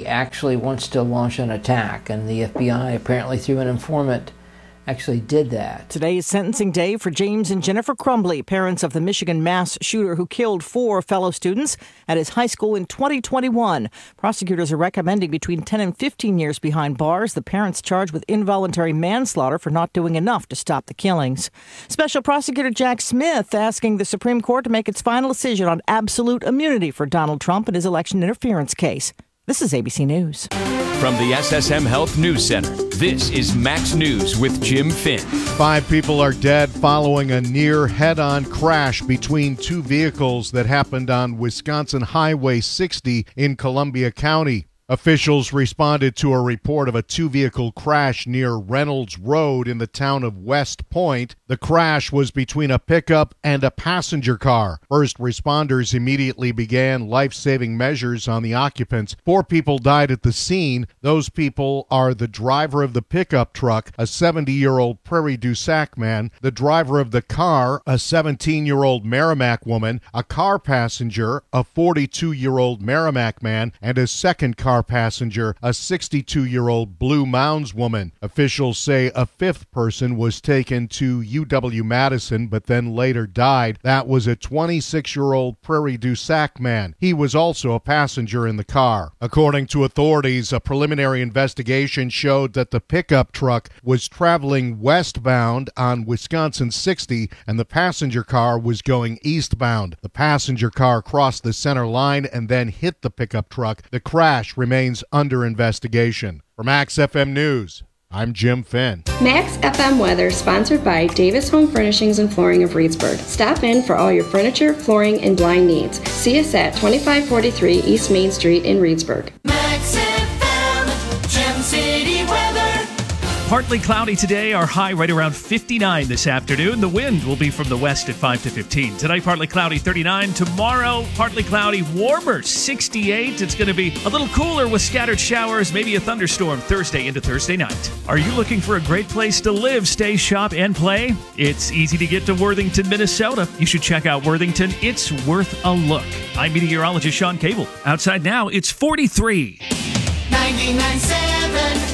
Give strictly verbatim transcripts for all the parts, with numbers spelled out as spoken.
actually wants to launch an attack, and the F B I apparently through an informant actually did that. Today is sentencing day for James and Jennifer Crumbly, parents of the Michigan mass shooter who killed four fellow students at his high school in twenty twenty-one. Prosecutors are recommending between ten and fifteen years behind bars. The parents charged with involuntary manslaughter for not doing enough to stop the killings. Special Prosecutor Jack Smith asking the Supreme Court to make its final decision on absolute immunity for Donald Trump in his election interference case. This is A B C News. From the S S M Health News Center, this is Max News with Jim Finn. Five people are dead following a near head-on crash between two vehicles that happened on Wisconsin Highway sixty in Columbia County. Officials responded to a report of a two-vehicle crash near Reynolds Road in the town of West Point. The crash was between a pickup and a passenger car. First responders immediately began life-saving measures on the occupants. Four people died at the scene. Those people are the driver of the pickup truck, a seventy-year-old Prairie du Sac man, the driver of the car, a seventeen-year-old Merrimack woman, a car passenger, a forty-two-year-old Merrimack man, and a second car passenger, a sixty-two-year-old Blue Mounds woman. Officials say a fifth person was taken to U W-Madison but then later died. That was a twenty-six-year-old Prairie du Sac man. He was also a passenger in the car. According to authorities, a preliminary investigation showed that the pickup truck was traveling westbound on Wisconsin sixty and the passenger car was going eastbound. The passenger car crossed the center line and then hit the pickup truck. The crash remains under investigation. For Max F M News, I'm Jim Finn. Max F M weather sponsored by Davis Home Furnishings and Flooring of Reedsburg. Stop in for all your furniture, flooring, and blind needs. See us at twenty-five forty-three East Main Street in Reedsburg. Max F M, Gem City weather. Partly cloudy today, our high right around fifty-nine this afternoon. The wind will be from the west at five to fifteen. Tonight, partly cloudy, thirty-nine. Tomorrow, partly cloudy, warmer, sixty-eight. It's going to be a little cooler with scattered showers, maybe a thunderstorm Thursday into Thursday night. Are you looking for a great place to live, stay, shop, and play? It's easy to get to Worthington, Minnesota. You should check out Worthington. It's worth a look. I'm meteorologist Sean Cable. Outside now, it's forty-three. ninety-nine point seven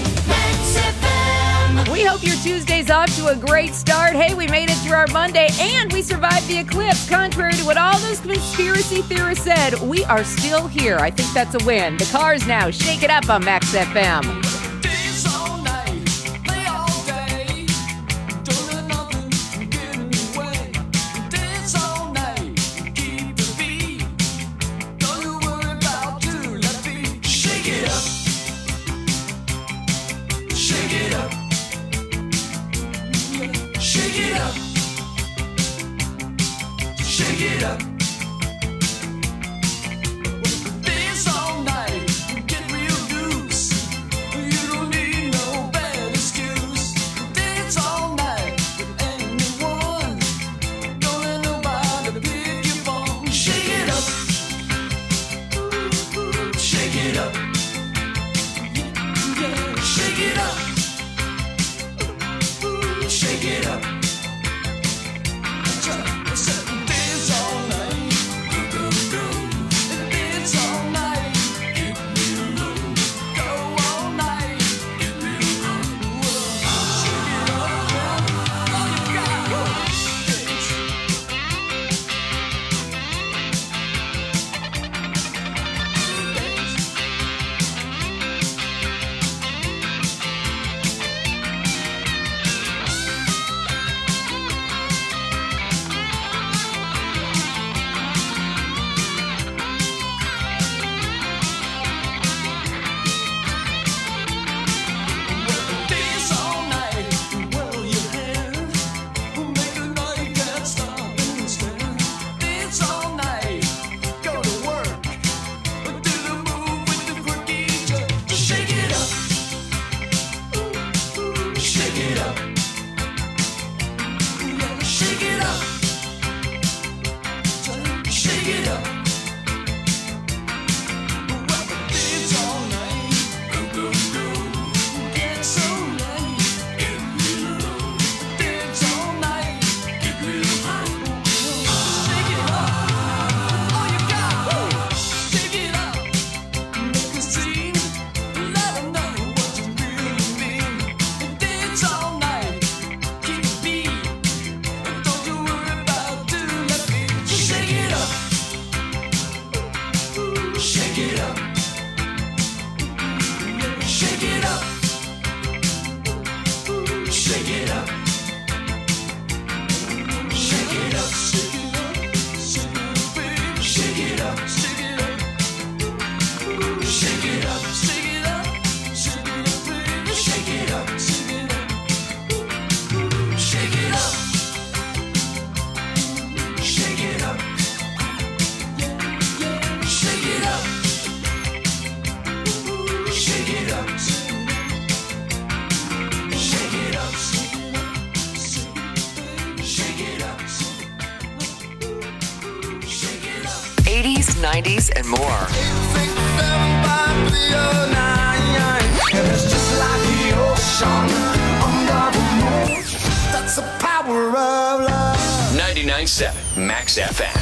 We hope your Tuesday's off to a great start. Hey, we made it through our Monday, and we survived the eclipse. Contrary to what all those conspiracy theorists said, we are still here. I think that's a win. The Cars now. Shake it up on Max F M. Shake it up. Shake it up. Shake it up. Shake it up. Shake it up. Shake it up. Shake it up. Shake it up. Shake it up. Shake it up. Shake it up. Shake it up. Shake it up. Shake it up. Shake it up. Shake it up. eighties, nineties, and more. It's just like the ocean under the moon. That's the power of love. ninety-nine point seven Max F M.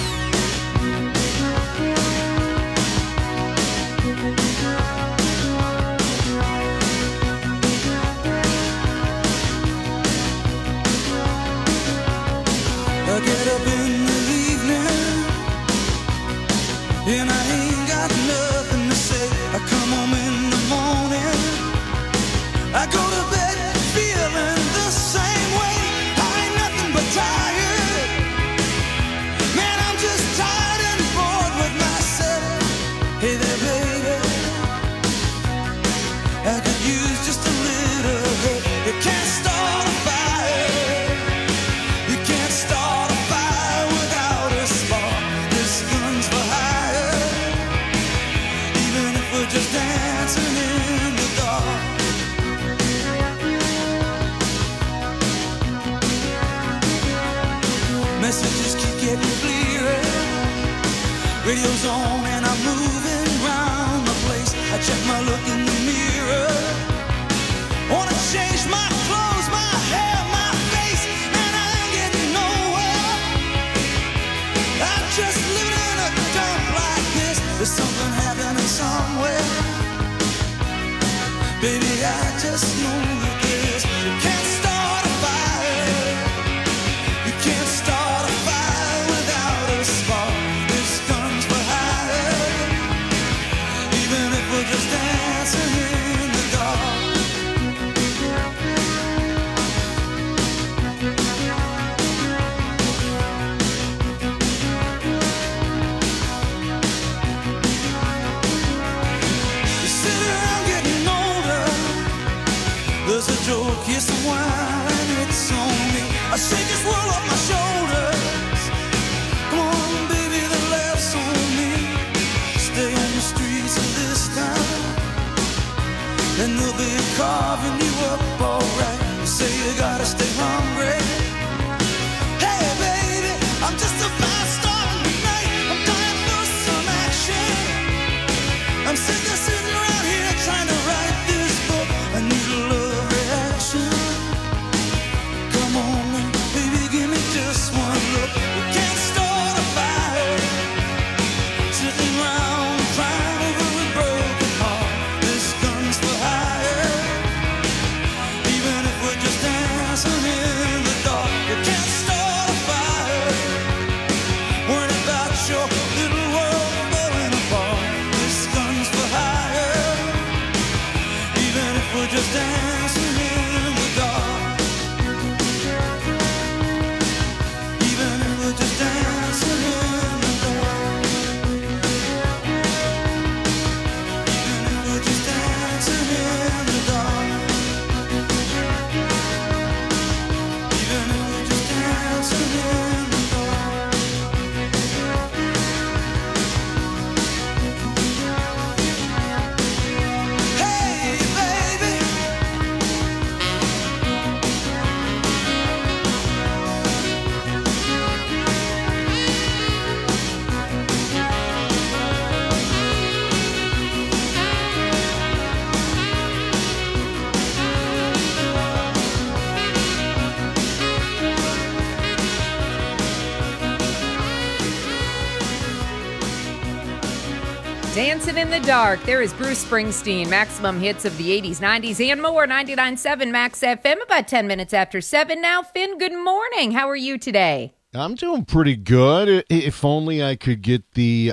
I get up in the evening and I ain't got nothing to say. I come home in the morning, I go to bed feeling the same way. I ain't nothing but tired. Man, I'm just tired and bored with myself. Hey there, baby, I could use just a little help. You can't start a fire. You can't start a fire without a spark. This gun's for hire. Even if we're just dancing in the dark. Messages keep getting clearer. Radio's on and I'm moving round the place. I check my look in the mirror. Wanna change my clothes, my hair, my face, and I ain't getting nowhere. I'm just living in a dump like this. There's something happening somewhere. Baby, I just know that this. You can't start a fire. You can't start a fire without a spark. This gun's for hire. Even if we're just dancing in the dark. You sit around getting older. There's a joke, here's some wine, and it's on me. I shake this world off my shoulders. Come on, baby, the laughs on me. Stay on the streets of this town, and they'll be carving you up alright. You say you gotta stay hungry. Hey, baby, I'm just about starting the night. I'm dying for some action. I'm sick of sitting around here trying to write this book. I need a love reaction. Come on, baby, give me just one look. You can't start a fire. Sitting around crying over a broken heart. This gun's for hire. Even if we're just dancing in the dark. You can't start a fire. Worrying about your little world falling apart. This gun's for hire. Even if we're just dancing in the dark. Even if we're just dancing in the dark. Even if we're just dancing in the dark. Even if we're just dancing in the dark. Hey, baby. Dancing in the Dark. There is Bruce Springsteen. Maximum hits of the eighties, nineties, and more. ninety-nine point seven Max F M. About ten minutes after seven now. Finn, good morning. How are you today? I'm doing pretty good. If only I could get the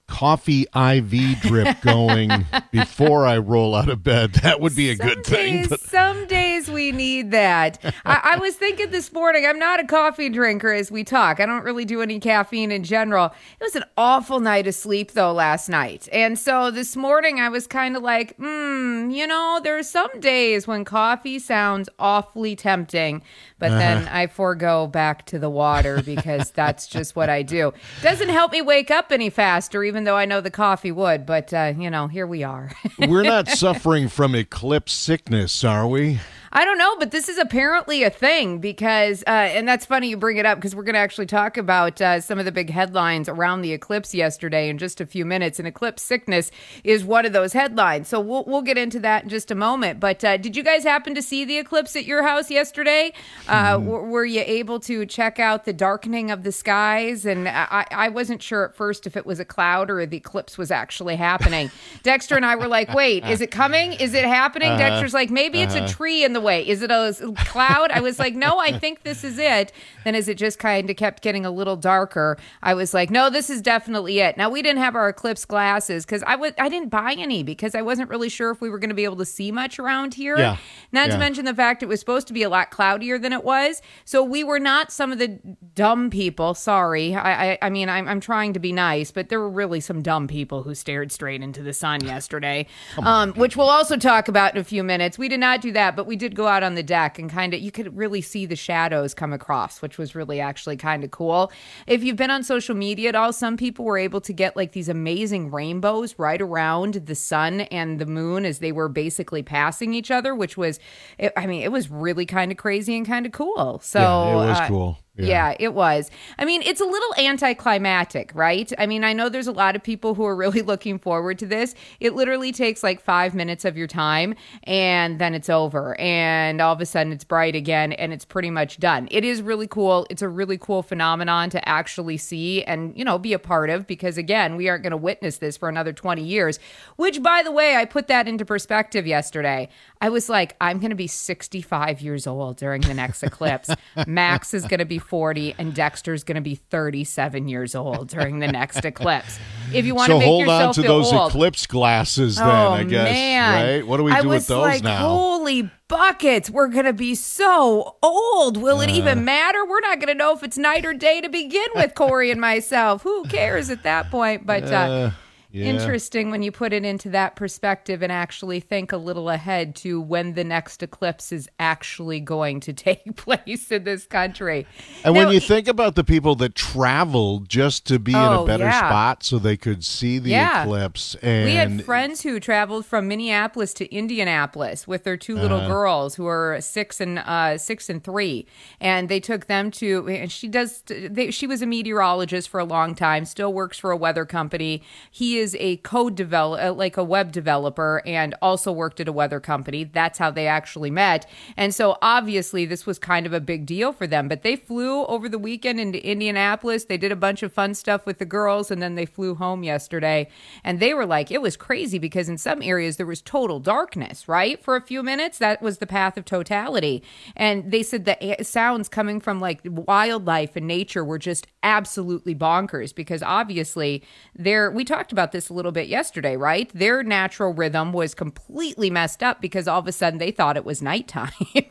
coffee I V drip going before I roll out of bed. That would be a some good thing. Days, But... Some days we need that. I, I was thinking this morning, I'm not a coffee drinker as we talk. I don't really do any caffeine in general. It was an awful night of sleep, though, last night. And so this morning I was kind of like, hmm, you know, there are some days when coffee sounds awfully tempting, but uh-huh. then I forego back to the water because that's just what I do. Doesn't help me wake up any faster, even though I know the coffee would, but, uh, you know, here we are. We're not suffering from eclipse sickness, are we? I don't know, but this is apparently a thing because, uh, and that's funny you bring it up because we're going to actually talk about uh, some of the big headlines around the eclipse yesterday in just a few minutes. And eclipse sickness is one of those headlines. So we'll we'll get into that in just a moment. But uh, did you guys happen to see the eclipse at your house yesterday? Uh, mm. w- were you able to check out the darkening of the skies? And I, I wasn't sure at first if it was a cloud or the eclipse was actually happening. Dexter and I were like, wait, is it coming? Is it happening? Uh-huh. Dexter's like, maybe it's uh-huh. a tree in the way. Is it a cloud? I was like, no, I think this is it. Then as it just kind of kept getting a little darker, I was like, no, this is definitely it. Now, we didn't have our eclipse glasses because I w- I didn't buy any because I wasn't really sure if we were going to be able to see much around here. Yeah. Not yeah. to mention the fact it was supposed to be a lot cloudier than it was. So we were not some of the dumb people. Sorry. I I, I mean, I'm, I'm trying to be nice, but there were really some dumb people who stared straight into the sun yesterday, um, which we'll also talk about in a few minutes. We did not do that, but we did go out on the deck and kind of, you could really see the shadows come across, which was really actually kind of cool. If you've been on social media at all, some people were able to get like these amazing rainbows right around the sun and the moon as they were basically passing each other, which was, it, I mean, it was really kind of crazy and kind of cool. So yeah, it was uh, cool. Yeah. yeah, it was. I mean, it's a little anticlimactic, right? I mean, I know there's a lot of people who are really looking forward to this. It literally takes like five minutes of your time and then it's over. And all of a sudden it's bright again and it's pretty much done. It is really cool. It's a really cool phenomenon to actually see and, you know, be a part of because, again, we aren't going to witness this for another twenty years, which, by the way, I put that into perspective yesterday. I was like, I'm going to be sixty-five years old during the next eclipse. Max is going to be forty and Dexter's going to be thirty-seven years old during the next eclipse. If you want so to make hold yourself on to feel those old, eclipse glasses then, oh, I guess, man. right? What do we do I with those like, now? Holy buckets, we're going to be so old. Will it Uh. even matter? We're not going to know if it's night or day to begin with, Corey and myself. Who cares at that point? But uh, Uh, yeah. interesting when you put it into that perspective and actually think a little ahead to when the next eclipse is actually going to take place in this country. And Now, when you think about the people that traveled just to be in Oh, a better yeah. spot so they could see the Yeah. eclipse. And we had friends who traveled from Minneapolis to Indianapolis with their two little Uh-huh. girls who are six and uh, six and three, and they took them to. And she does. They, she was a meteorologist for a long time. Still works for a weather company. He is a code developer, like a web developer, and also worked at a weather company. That's how they actually met. And so obviously this was kind of a big deal for them. But they flew over the weekend into Indianapolis. They did a bunch of fun stuff with the girls, and then they flew home yesterday. And they were like, it was crazy because in some areas there was total darkness, right? For a few minutes, that was the path of totality. And they said the sounds coming from like wildlife and nature were just absolutely bonkers because obviously they're, we talked about this a little bit yesterday, right? Their natural rhythm was completely messed up because all of a sudden they thought it was nighttime.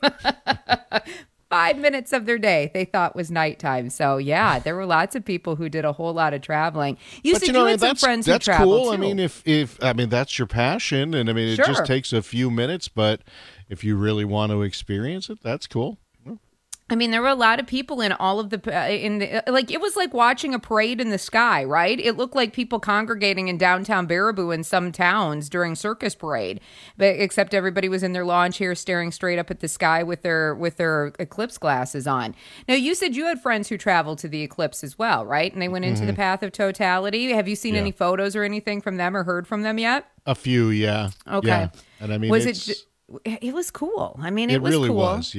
Five minutes of their day they thought was nighttime. So yeah, there were lots of people who did a whole lot of traveling. You but said you, know, you had some that's, friends that's who traveled cool. too. I mean, if, if I mean that's your passion, and I mean it Sure. just takes a few minutes, but if you really want to experience it, that's cool. I mean, there were a lot of people in all of the, uh, in the, like, it was like watching a parade in the sky, right? It looked like people congregating in downtown Baraboo in some towns during Circus Parade, but except everybody was in their lawn chairs staring straight up at the sky with their, with their eclipse glasses on. Now, you said you had friends who traveled to the eclipse as well, right? And they went into Mm-hmm. the path of totality. Have you seen Yeah. any photos or anything from them or heard from them yet? A few, yeah. Okay. Yeah. And I mean, was it's, it, ju- it was cool. I mean, it, it was really cool. was, yeah.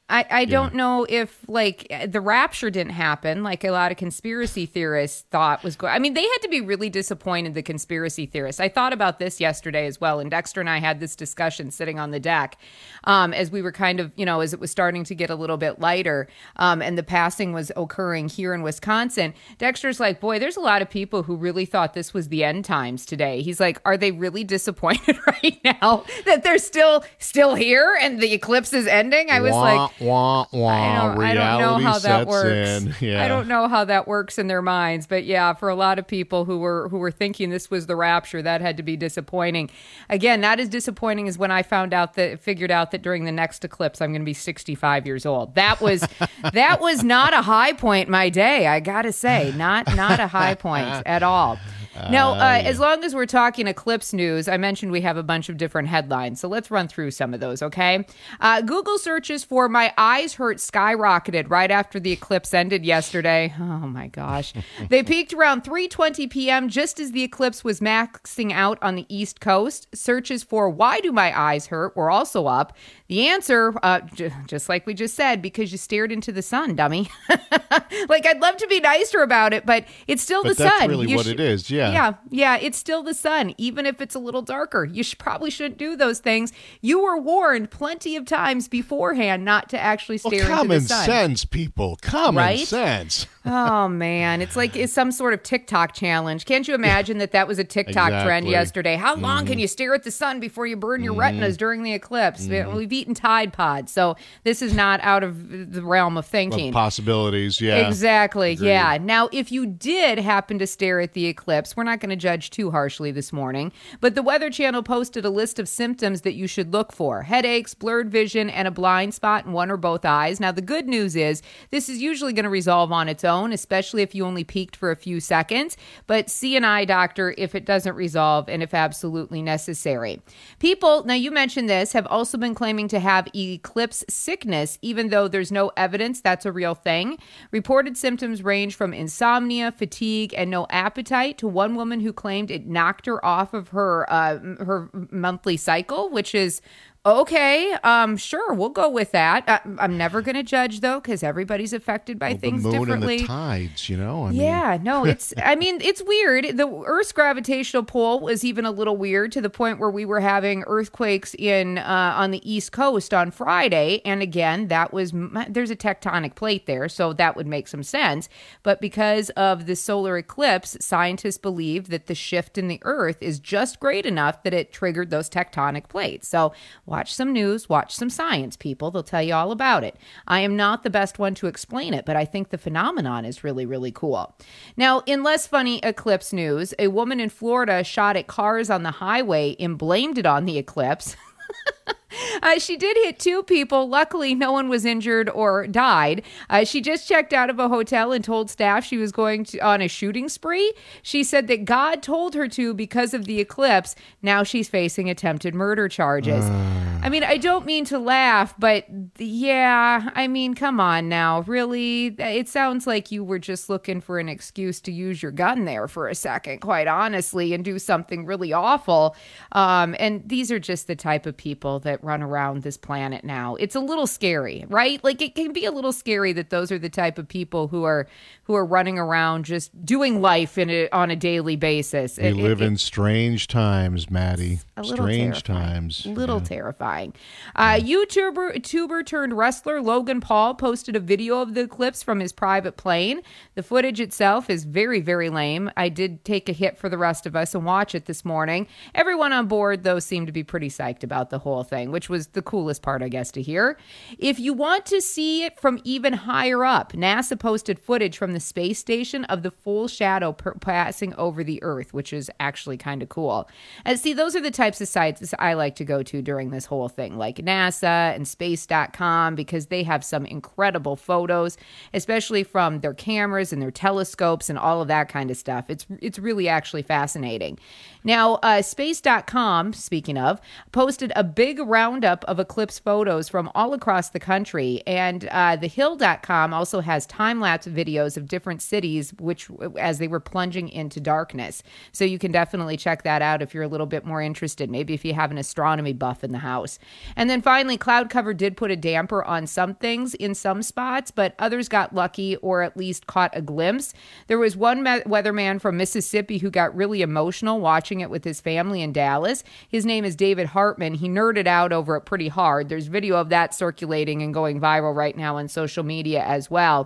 I, I don't know if, like, the rapture didn't happen, like a lot of conspiracy theorists thought was going. I mean, they had to be really disappointed, the conspiracy theorists. I thought about this yesterday as well, and Dexter and I had this discussion sitting on the deck um, as we were kind of, you know, as it was starting to get a little bit lighter um, and the passing was occurring here in Wisconsin. Dexter's like, boy, there's a lot of people who really thought this was the end times today. He's like, are they really disappointed right now that they're still still here and the eclipse is ending? I was wah, like, wah, wah. I don't, I don't know how that works. Yeah. I don't know how that works in their minds, but yeah, for a lot of people who were who were thinking this was the rapture, that had to be disappointing. Again, not as disappointing as when I found out that figured out that during the next eclipse I'm going to be sixty-five years old. That was that was not a high point in my day, I got to say, not not a high point at all. Now, uh, yeah. as long as we're talking eclipse news, I mentioned we have a bunch of different headlines, so let's run through some of those, okay? Uh, Google searches for "my eyes hurt" skyrocketed right after the eclipse ended yesterday. Oh, my gosh. They peaked around three twenty p.m. just as the eclipse was maxing out on the East Coast. Searches for "why do my eyes hurt" were also up. The answer, uh, j- just like we just said, because you stared into the sun, dummy. Like, I'd love to be nicer about it, but it's still But the that's sun. really You what sh- it is, yeah. Yeah, yeah, it's still the sun, even if it's a little darker. You should, probably shouldn't do those things. You were warned plenty of times beforehand not to actually Well, stare into common the sun. sense, people. Common Right? sense. Oh, man. It's like it's some sort of TikTok challenge. Can't you imagine that that was a TikTok trend Exactly. yesterday? How long can you stare at the sun before you burn your retinas during the eclipse? We've eaten Tide Pods, so this is not out of the realm of thinking. Of possibilities, yeah. Exactly. Agreed. Yeah. Now, if you did happen to stare at the eclipse, we're not going to judge too harshly this morning, but the Weather Channel posted a list of symptoms that you should look for: headaches, blurred vision, and a blind spot in one or both eyes. Now, the good news is this is usually going to resolve on its own, especially if you only peaked for a few seconds, but see an eye doctor if it doesn't resolve and if absolutely necessary. People, now you mentioned this, have also been claiming to have eclipse sickness, even though there's no evidence that's a real thing. Reported symptoms range from insomnia, fatigue, and no appetite to one woman who claimed it knocked her off of her uh, her monthly cycle, which is okay. Um, sure, we'll go with that. I, I'm never going to judge, though, because everybody's affected by Well, things the moon differently. and the tides, you know? I mean, Yeah, no, it's, I mean, it's weird. The Earth's gravitational pull was even a little weird, to the point where we were having earthquakes in uh, on the East Coast on Friday. And again, that was, there's a tectonic plate there, so that would make some sense. But because of the solar eclipse, scientists believe that the shift in the Earth is just great enough that it triggered those tectonic plates. So watch some news, watch some science, people. They'll tell you all about it. I am not the best one to explain it, but I think the phenomenon is really, really cool. Now, in less funny eclipse news, a woman in Florida shot at cars on the highway and blamed it on the eclipse. Uh, she did hit two people. Luckily, no one was injured or died. Uh, she just checked out of a hotel and told staff she was going to, on a shooting spree. She said that God told her to because of the eclipse. Now she's facing attempted murder charges. Uh. I mean, I don't mean to laugh, but yeah, I mean, come on now. Really? It sounds like you were just looking for an excuse to use your gun there for a second, quite honestly, and do something really awful. Um, and these are just the type of people that run around this planet now. It's a little scary, right? Like, it can be a little scary that those are the type of people who are who are running around just doing life in a, on a daily basis. We it, live it, in strange times, Maddie. A little strange terrifying. times. A little yeah. terrifying. Uh, YouTuber tuber turned wrestler Logan Paul posted a video of the eclipse from his private plane. The footage itself is very, very lame. I did take a hit for the rest of us and watch it this morning. Everyone on board, though, seemed to be pretty psyched about the whole thing, which was the coolest part, I guess, to hear. If you want to see it from even higher up, NASA posted footage from the space station of the full shadow per- passing over the Earth, which is actually kind of cool. And see, those are the types of sites I like to go to during this whole thing, like NASA and space dot com, because they have some incredible photos, especially from their cameras and their telescopes and all of that kind of stuff. It's it's really actually fascinating. Now, uh, space dot com, speaking of, posted a big roundup of eclipse photos from all across the country, and uh, the hill dot com also has time-lapse videos of different cities which as they were plunging into darkness. So you can definitely check that out if you're a little bit more interested, maybe if you have an astronomy buff in the house. course. And then finally, cloud cover did put a damper on some things in some spots, but others got lucky or at least caught a glimpse. There was one me- weatherman from Mississippi who got really emotional watching it with his family in Dallas. His name is David Hartman. He nerded out over it pretty hard. There's video of that circulating and going viral right now on social media as well.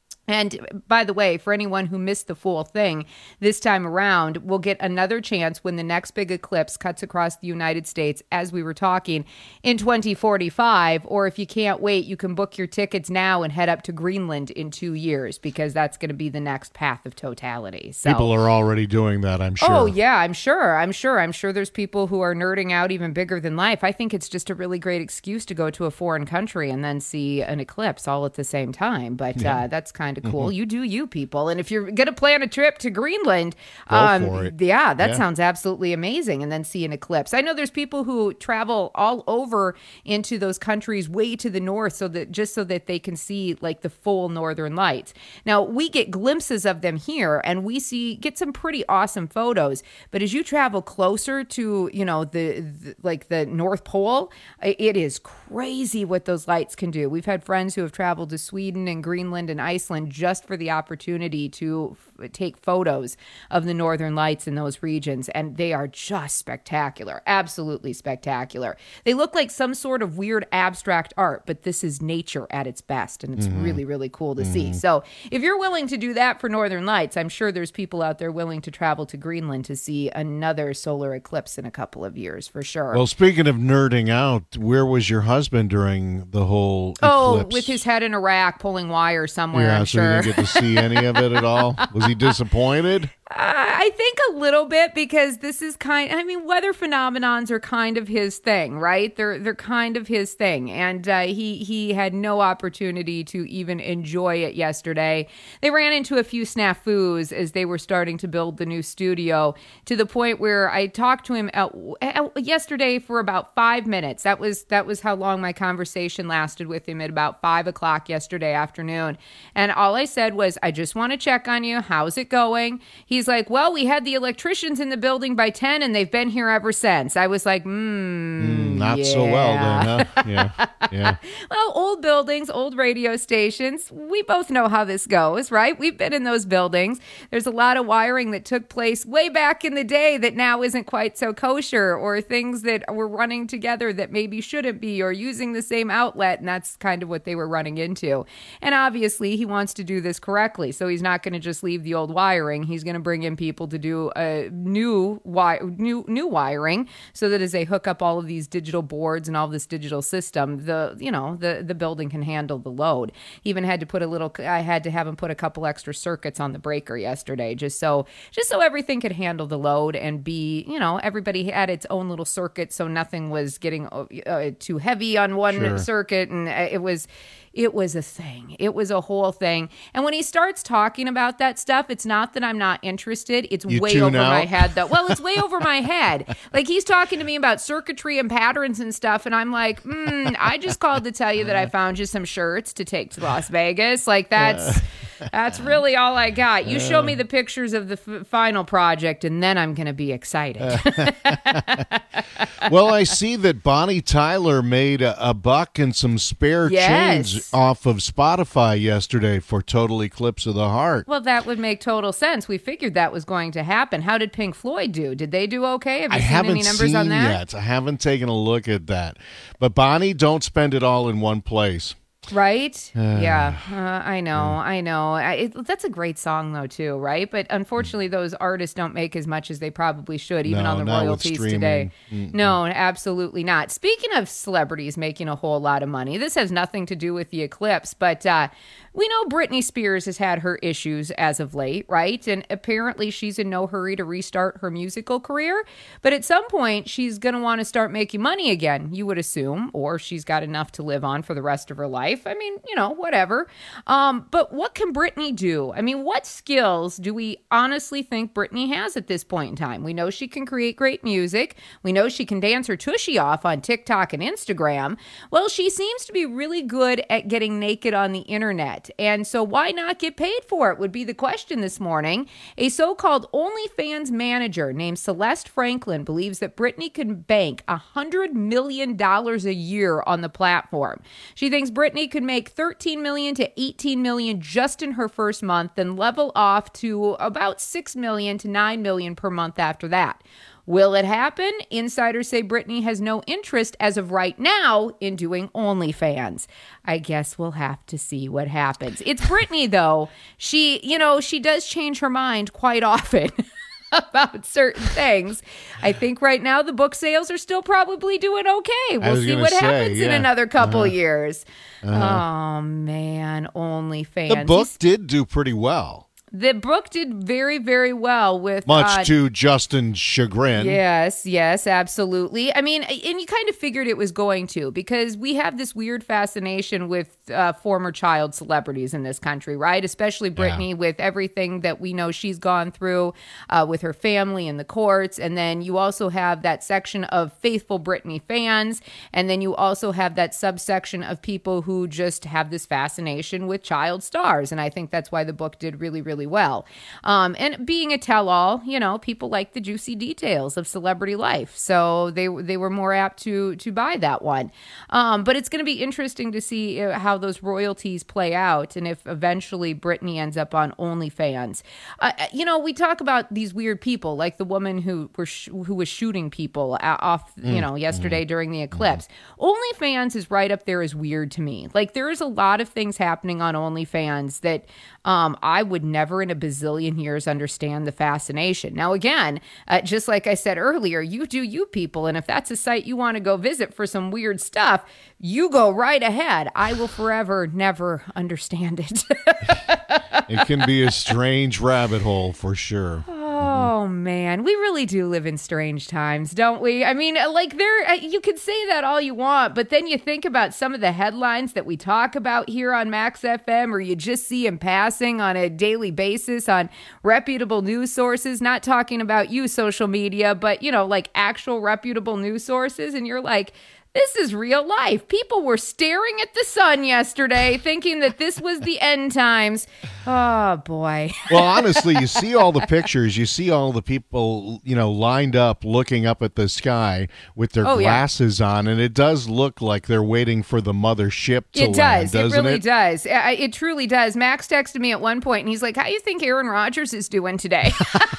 And by the way, for anyone who missed the full thing this time around, we'll get another chance when the next big eclipse cuts across the United States, as we were talking, in twenty forty-five. Or if you can't wait, you can book your tickets now and head up to Greenland in two years, because that's going to be the next path of totality. So, people are already doing that, I'm sure. Oh, yeah, I'm sure. I'm sure. I'm sure there's people who are nerding out even bigger than life. I think it's just a really great excuse to go to a foreign country and then see an eclipse all at the same time. But yeah. uh, that's kind of cool. You do you, people. And if you're going to plan a trip to Greenland, Go um, for it. yeah, that Yeah. sounds absolutely amazing. And then see an eclipse. I know there's people who travel all over into those countries way to the north, so that just so that they can see like the full northern lights. Now, we get glimpses of them here, and we see get some pretty awesome photos. But as you travel closer to, you know, the, the like the North Pole, it is crazy what those lights can do. We've had friends who have traveled to Sweden and Greenland and Iceland just for the opportunity to f- take photos of the northern lights in those regions, and they are just spectacular, absolutely spectacular. They look like some sort of weird abstract art, but this is nature at its best, and it's mm-hmm. really, really cool to mm-hmm. see. So if you're willing to do that for northern lights, I'm sure there's people out there willing to travel to Greenland to see another solar eclipse in a couple of years, for sure. Well, speaking of nerding out, where was your husband during the whole oh, eclipse? with his head in a rack pulling wire somewhere, yeah, I'm so sure. you didn't get to see any of it at all? Was he disappointed? Uh, I think a little bit, because this is kind I mean, weather phenomenons are kind of his thing, right? They're they're kind of his thing. And uh, he, he had no opportunity to even enjoy it yesterday. They ran into a few snafus as they were starting to build the new studio, to the point where I talked to him at, at, yesterday for about five minutes. That was, that was how long my conversation lasted with him, at about five o'clock yesterday afternoon. And all I said was, I just want to check on you. How's it going? He He's like, well, we had the electricians in the building by ten, and they've been here ever since. I was like, hmm, mm, not yeah. so well then, huh? Yeah, yeah. Well, old buildings, old radio stations, we both know how this goes, right? We've been in those buildings. There's a lot of wiring that took place way back in the day that now isn't quite so kosher, or things that were running together that maybe shouldn't be, or using the same outlet, and that's kind of what they were running into. And obviously, he wants to do this correctly, so he's not going to just leave the old wiring. He's going to bring in people to do a new wi- new new wiring, so that as they hook up all of these digital boards and all this digital system, the you know the the building can handle the load. He even had to put a little I had to have him put a couple extra circuits on the breaker yesterday, just so just so everything could handle the load and be, you know, everybody had its own little circuit, so nothing was getting uh, too heavy on one Sure. circuit, and it was It was a thing. It was a whole thing. And when he starts talking about that stuff, it's not that I'm not interested. It's You way tune over out? my head, though. Well, it's way over my head. Like, he's talking to me about circuitry and patterns and stuff, and I'm like, mm, I just called to tell you that I found you some shirts to take to Las Vegas. Like, that's that's really all I got. You show me the pictures of the f- final project, and then I'm going to be excited. Well, I see that Bonnie Tyler made a, a buck and some spare Yes. change off of Spotify yesterday for Total Eclipse of the Heart. Well, that would make total sense. We figured that was going to happen. How did Pink Floyd do? Did they do okay? Have you I seen haven't any numbers seen on that? yet. I haven't taken a look at that. But Bonnie, don't spend it all in one place. Right? yeah, uh, I know, I know. I, it, that's a great song, though, too, right? But unfortunately, those artists don't make as much as they probably should, even No, on the not with royalties streaming. today. Mm-mm. No, absolutely not. Speaking of celebrities making a whole lot of money, this has nothing to do with the eclipse, but uh, we know Britney Spears has had her issues as of late, right? And apparently, she's in no hurry to restart her musical career. But at some point, she's going to want to start making money again, you would assume, or she's got enough to live on for the rest of her life. life. I mean, you know, whatever. Um, but what can Britney do? I mean, what skills do we honestly think Britney has at this point in time? We know she can create great music. We know she can dance her tushy off on TikTok and Instagram. Well, she seems to be really good at getting naked on the internet. And so why not get paid for it would be the question this morning. A so-called OnlyFans manager named Celeste Franklin believes that Britney can bank one hundred million dollars a year on the platform. She thinks Britney could make thirteen million dollars to eighteen million dollars just in her first month, then level off to about six million dollars to nine million dollars per month after that. Will it happen? Insiders say Britney has no interest as of right now in doing OnlyFans. I guess we'll have to see what happens. It's Britney, though. She, you know, she does change her mind quite often about certain things. I think right now the book sales are still probably doing okay. We'll see what say, happens yeah. in another couple uh-huh. years. Uh-huh. Oh, man, OnlyFans. The book did do pretty well. The book did very, very well with... Much uh, to Justin's chagrin. Yes, yes, absolutely. I mean, and you kind of figured it was going to, because we have this weird fascination with uh, former child celebrities in this country, right? Especially Britney, yeah. with everything that we know she's gone through uh, with her family and the courts. And then you also have that section of faithful Britney fans. And then you also have that subsection of people who just have this fascination with child stars. And I think that's why the book did really, really well. Um, and being a tell-all, you know, people like the juicy details of celebrity life. So they they were more apt to to buy that one. Um, but it's going to be interesting to see how those royalties play out and if eventually Britney ends up on OnlyFans. Uh, you know, we talk about these weird people, like the woman who were sh- who was shooting people off, you know, yesterday mm. during the eclipse. Mm. OnlyFans is right up there as weird to me. Like, there is a lot of things happening on OnlyFans that um, I would never in a bazillion years understand the fascination. Now, again, uh, just like I said earlier, you do you people. And if that's a site you want to go visit for some weird stuff, you go right ahead. I will forever never understand it. It can be a strange rabbit hole for sure. Oh, man. We really do live in strange times, don't we? I mean, like, there, you can say that all you want, but then you think about some of the headlines that we talk about here on Max F M, or you just see in passing on a daily basis on reputable news sources, not talking about you, social media, but, you know, like actual reputable news sources. And you're like, this is real life. People were staring at the sun yesterday thinking that this was the end times. Oh, boy. Well, honestly, you see all the pictures. You see all the people, you know, lined up looking up at the sky with their oh, glasses yeah. on, and it does look like they're waiting for the mothership to it land, does. It doesn't really it? does. It truly does. Max texted me at one point, and he's like, how do you think Aaron Rodgers is doing today?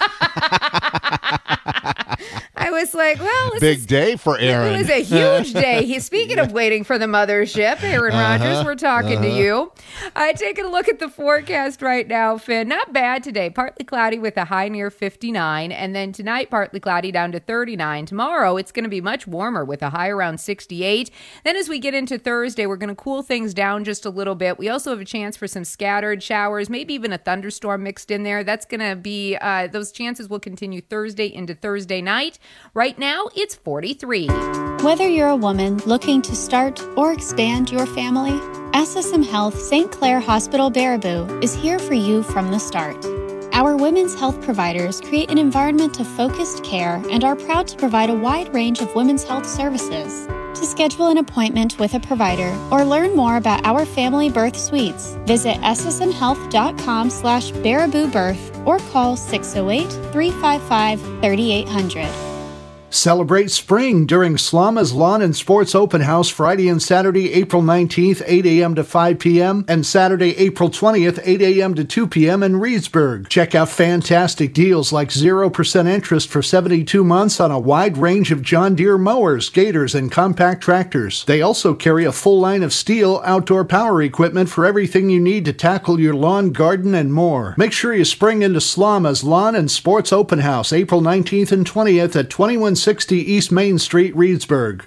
I was like, well, this big is, day for Aaron. It was a huge day. He, speaking yeah. of waiting for the mothership, Aaron uh-huh. Rodgers, we're talking uh-huh. to you. Uh, taking a look at the forecast right now, Finn. Not bad today. Partly cloudy with a high near fifty-nine. And then tonight, partly cloudy down to thirty-nine. Tomorrow, it's going to be much warmer with a high around sixty-eight. Then as we get into Thursday, we're going to cool things down just a little bit. We also have a chance for some scattered showers, maybe even a thunderstorm mixed in there. That's going to be, uh, those chances will continue Thursday into Thursday night. Right now, it's forty-three. Whether you're a woman looking to start or expand your family, S S M Health Saint Clair Hospital Baraboo is here for you from the start. Our women's health providers create an environment of focused care and are proud to provide a wide range of women's health services. To schedule an appointment with a provider or learn more about our family birth suites, visit ssmhealth.com slash Baraboo Birth or call six oh eight, three five five, three eight hundred. Celebrate spring during Slama's Lawn and Sports Open House Friday and Saturday, April nineteenth, eight a.m. to five p.m. and Saturday, April twentieth, eight a.m. to two p.m. in Reedsburg. Check out fantastic deals like zero percent interest for seventy-two months on a wide range of John Deere mowers, gators, and compact tractors. They also carry a full line of steel outdoor power equipment for everything you need to tackle your lawn, garden, and more. Make sure you spring into Slama's Lawn and Sports Open House April nineteenth and twentieth at twenty-one sixty East Main Street, Reedsburg.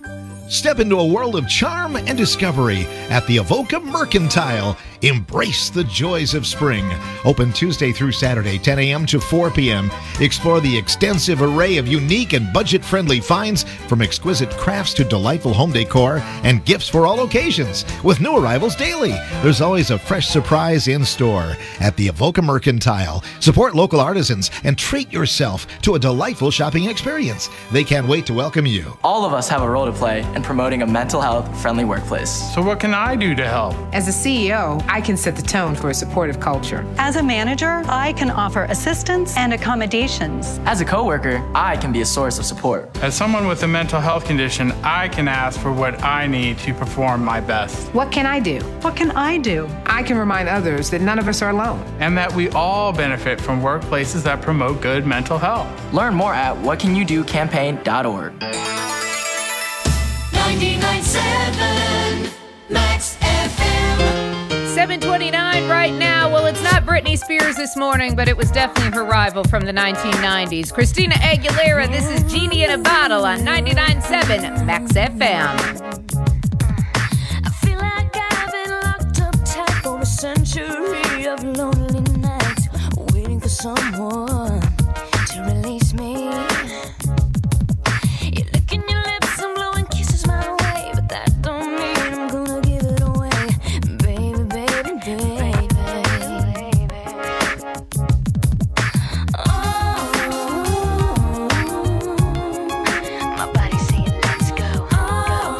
Step into a world of charm and discovery at the Avoca Mercantile. Embrace the joys of spring. Open Tuesday through Saturday, ten a.m. to four p.m. Explore the extensive array of unique and budget-friendly finds, from exquisite crafts to delightful home decor and gifts for all occasions. With new arrivals daily, there's always a fresh surprise in store at the Avoca Mercantile. Support local artisans and treat yourself to a delightful shopping experience. They can't wait to welcome you. All of us have a role to play in promoting a mental health friendly workplace. So what can I do to help? As a C E O, I can set the tone for a supportive culture. As a manager, I can offer assistance and accommodations. As a coworker, I can be a source of support. As someone with a mental health condition, I can ask for what I need to perform my best. What can I do? What can I do? I can remind others that none of us are alone. And that we all benefit from workplaces that promote good mental health. Learn more at what can you do campaign dot org. ninety-nine point seven Max F M. seven twenty-nine right now. Well, it's not Britney Spears this morning, but it was definitely her rival from the nineteen nineties. Christina Aguilera, this is Genie in a Bottle on ninety-nine point seven Max F M. I feel like I've been locked up tight for a century of lonely nights, waiting for someone to release me. You're licking your lips and blowing kisses my way, but that don't mean I'm gonna give it away. Baby, baby, baby, baby. Oh, my body's saying let's go. Oh,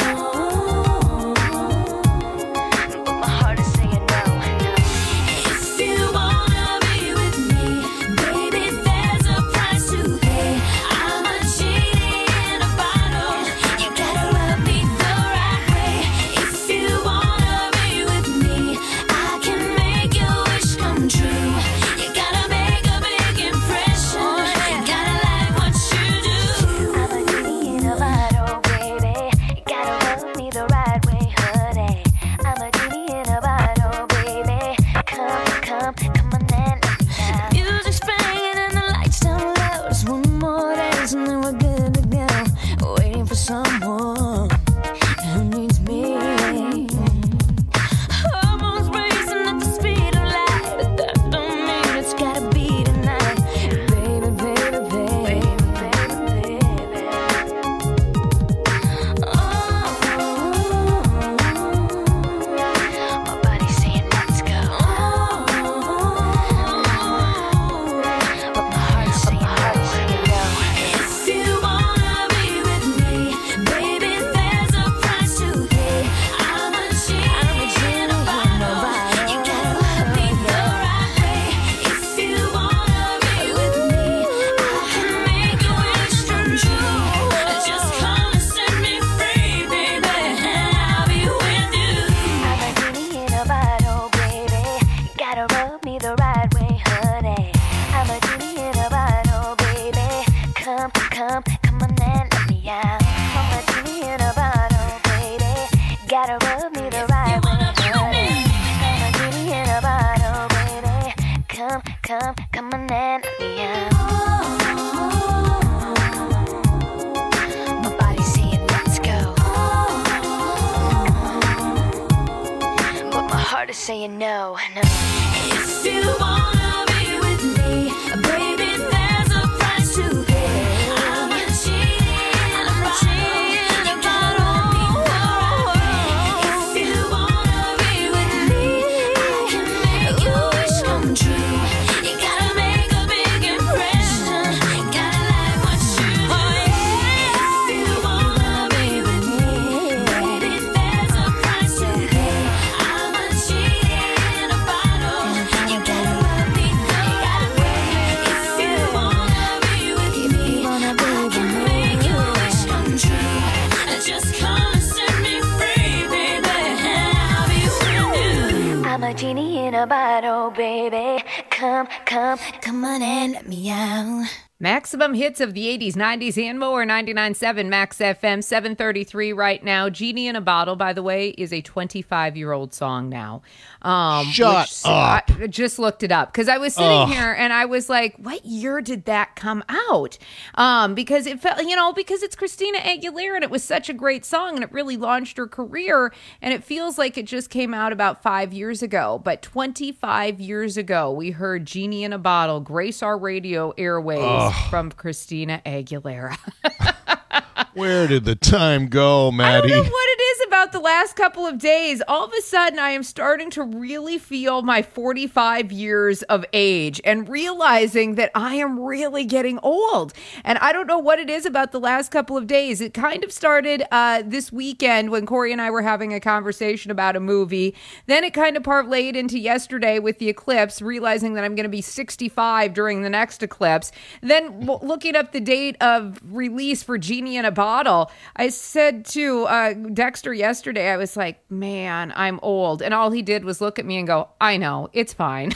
but my heart is saying no. If you wanna be with me, baby, there's a price to pay. I'm a genie in a bottle. You gotta love me the right way. If you wanna be with me, I can make your wish come true. You gotta make a big impression. You gotta like what you do. I'm a genie in a bottle, baby. You gotta love me the right way, honey. I'm a genie in a bottle, baby. Come, come, come on and let me out. Music's playing and the lights down low. Just one more dance and then we're good to go. Waiting for someone who needs me. Hormones racing at the speed of light, but that don't mean it's gotta be tonight. Baby, baby, baby, baby, baby. Oh, my body's saying let's go. But my heart's saying no. If you wanna be with me, baby, there's a price to pay. I'm a genie in a bottle. You gotta love me the right way. If you wanna be with me, I can make your wish come true. Just come and set me free, baby, and I'll be with you. I'm a genie in a bottle, baby. You gotta rub me the right way, honey. I'm a genie in a bottle, baby. Come, come, come on and let me out. I'm a genie in a bottle, baby. Gotta rub me the right way, honey. I'm a genie in a bottle, baby. Come, come, come on and let me out. My body's saying let's go, but my heart is saying no, no. If you wanna be with me, baby, there's a price to pay. I'm a genie in a bottle. You gotta love me the right way. If you wanna be with me, I can make your wish come true. You gotta make a big impression. Gotta like what you do. If you wanna be with me, baby, there's a price to pay. I'm a genie in a bottle. You gotta love me the right way. If you wanna be with me, I can make your wish come true. Just come and set me free, baby, and I'll be with you. I'm a genie in a bottle, baby. Come, come, come on and let me out. Maximum hits of the eighties, nineties, and more. ninety-nine point seven Max F M, seven thirty-three right now. Genie in a Bottle, by the way, is a twenty-five-year-old song now. Um, Shut which, up. I just looked it up because I was sitting Ugh. here and I was like, what year did that come out? Um, because it felt, you know, because it's Christina Aguilera and it was such a great song and it really launched her career. And it feels like it just came out about five years ago. But twenty-five years ago, we heard Genie in a Bottle, grace our radio airwaves. Ugh. From Christina Aguilera. Where did the time go, Maddie? I don't know what it is about the last couple of days. All of a sudden, I am starting to really feel my forty-five years of age and realizing that I am really getting old. And I don't know what it is about the last couple of days. It kind of started uh, this weekend when Corey and I were having a conversation about a movie. Then it kind of parlayed into yesterday with the eclipse, realizing that I'm going to be sixty-five during the next eclipse. Then w- looking up the date of release for Genie in a Bottle, I said to uh, Dexter yesterday, I was like, man, I'm old. And all he did was look at me and go, I know, it's fine.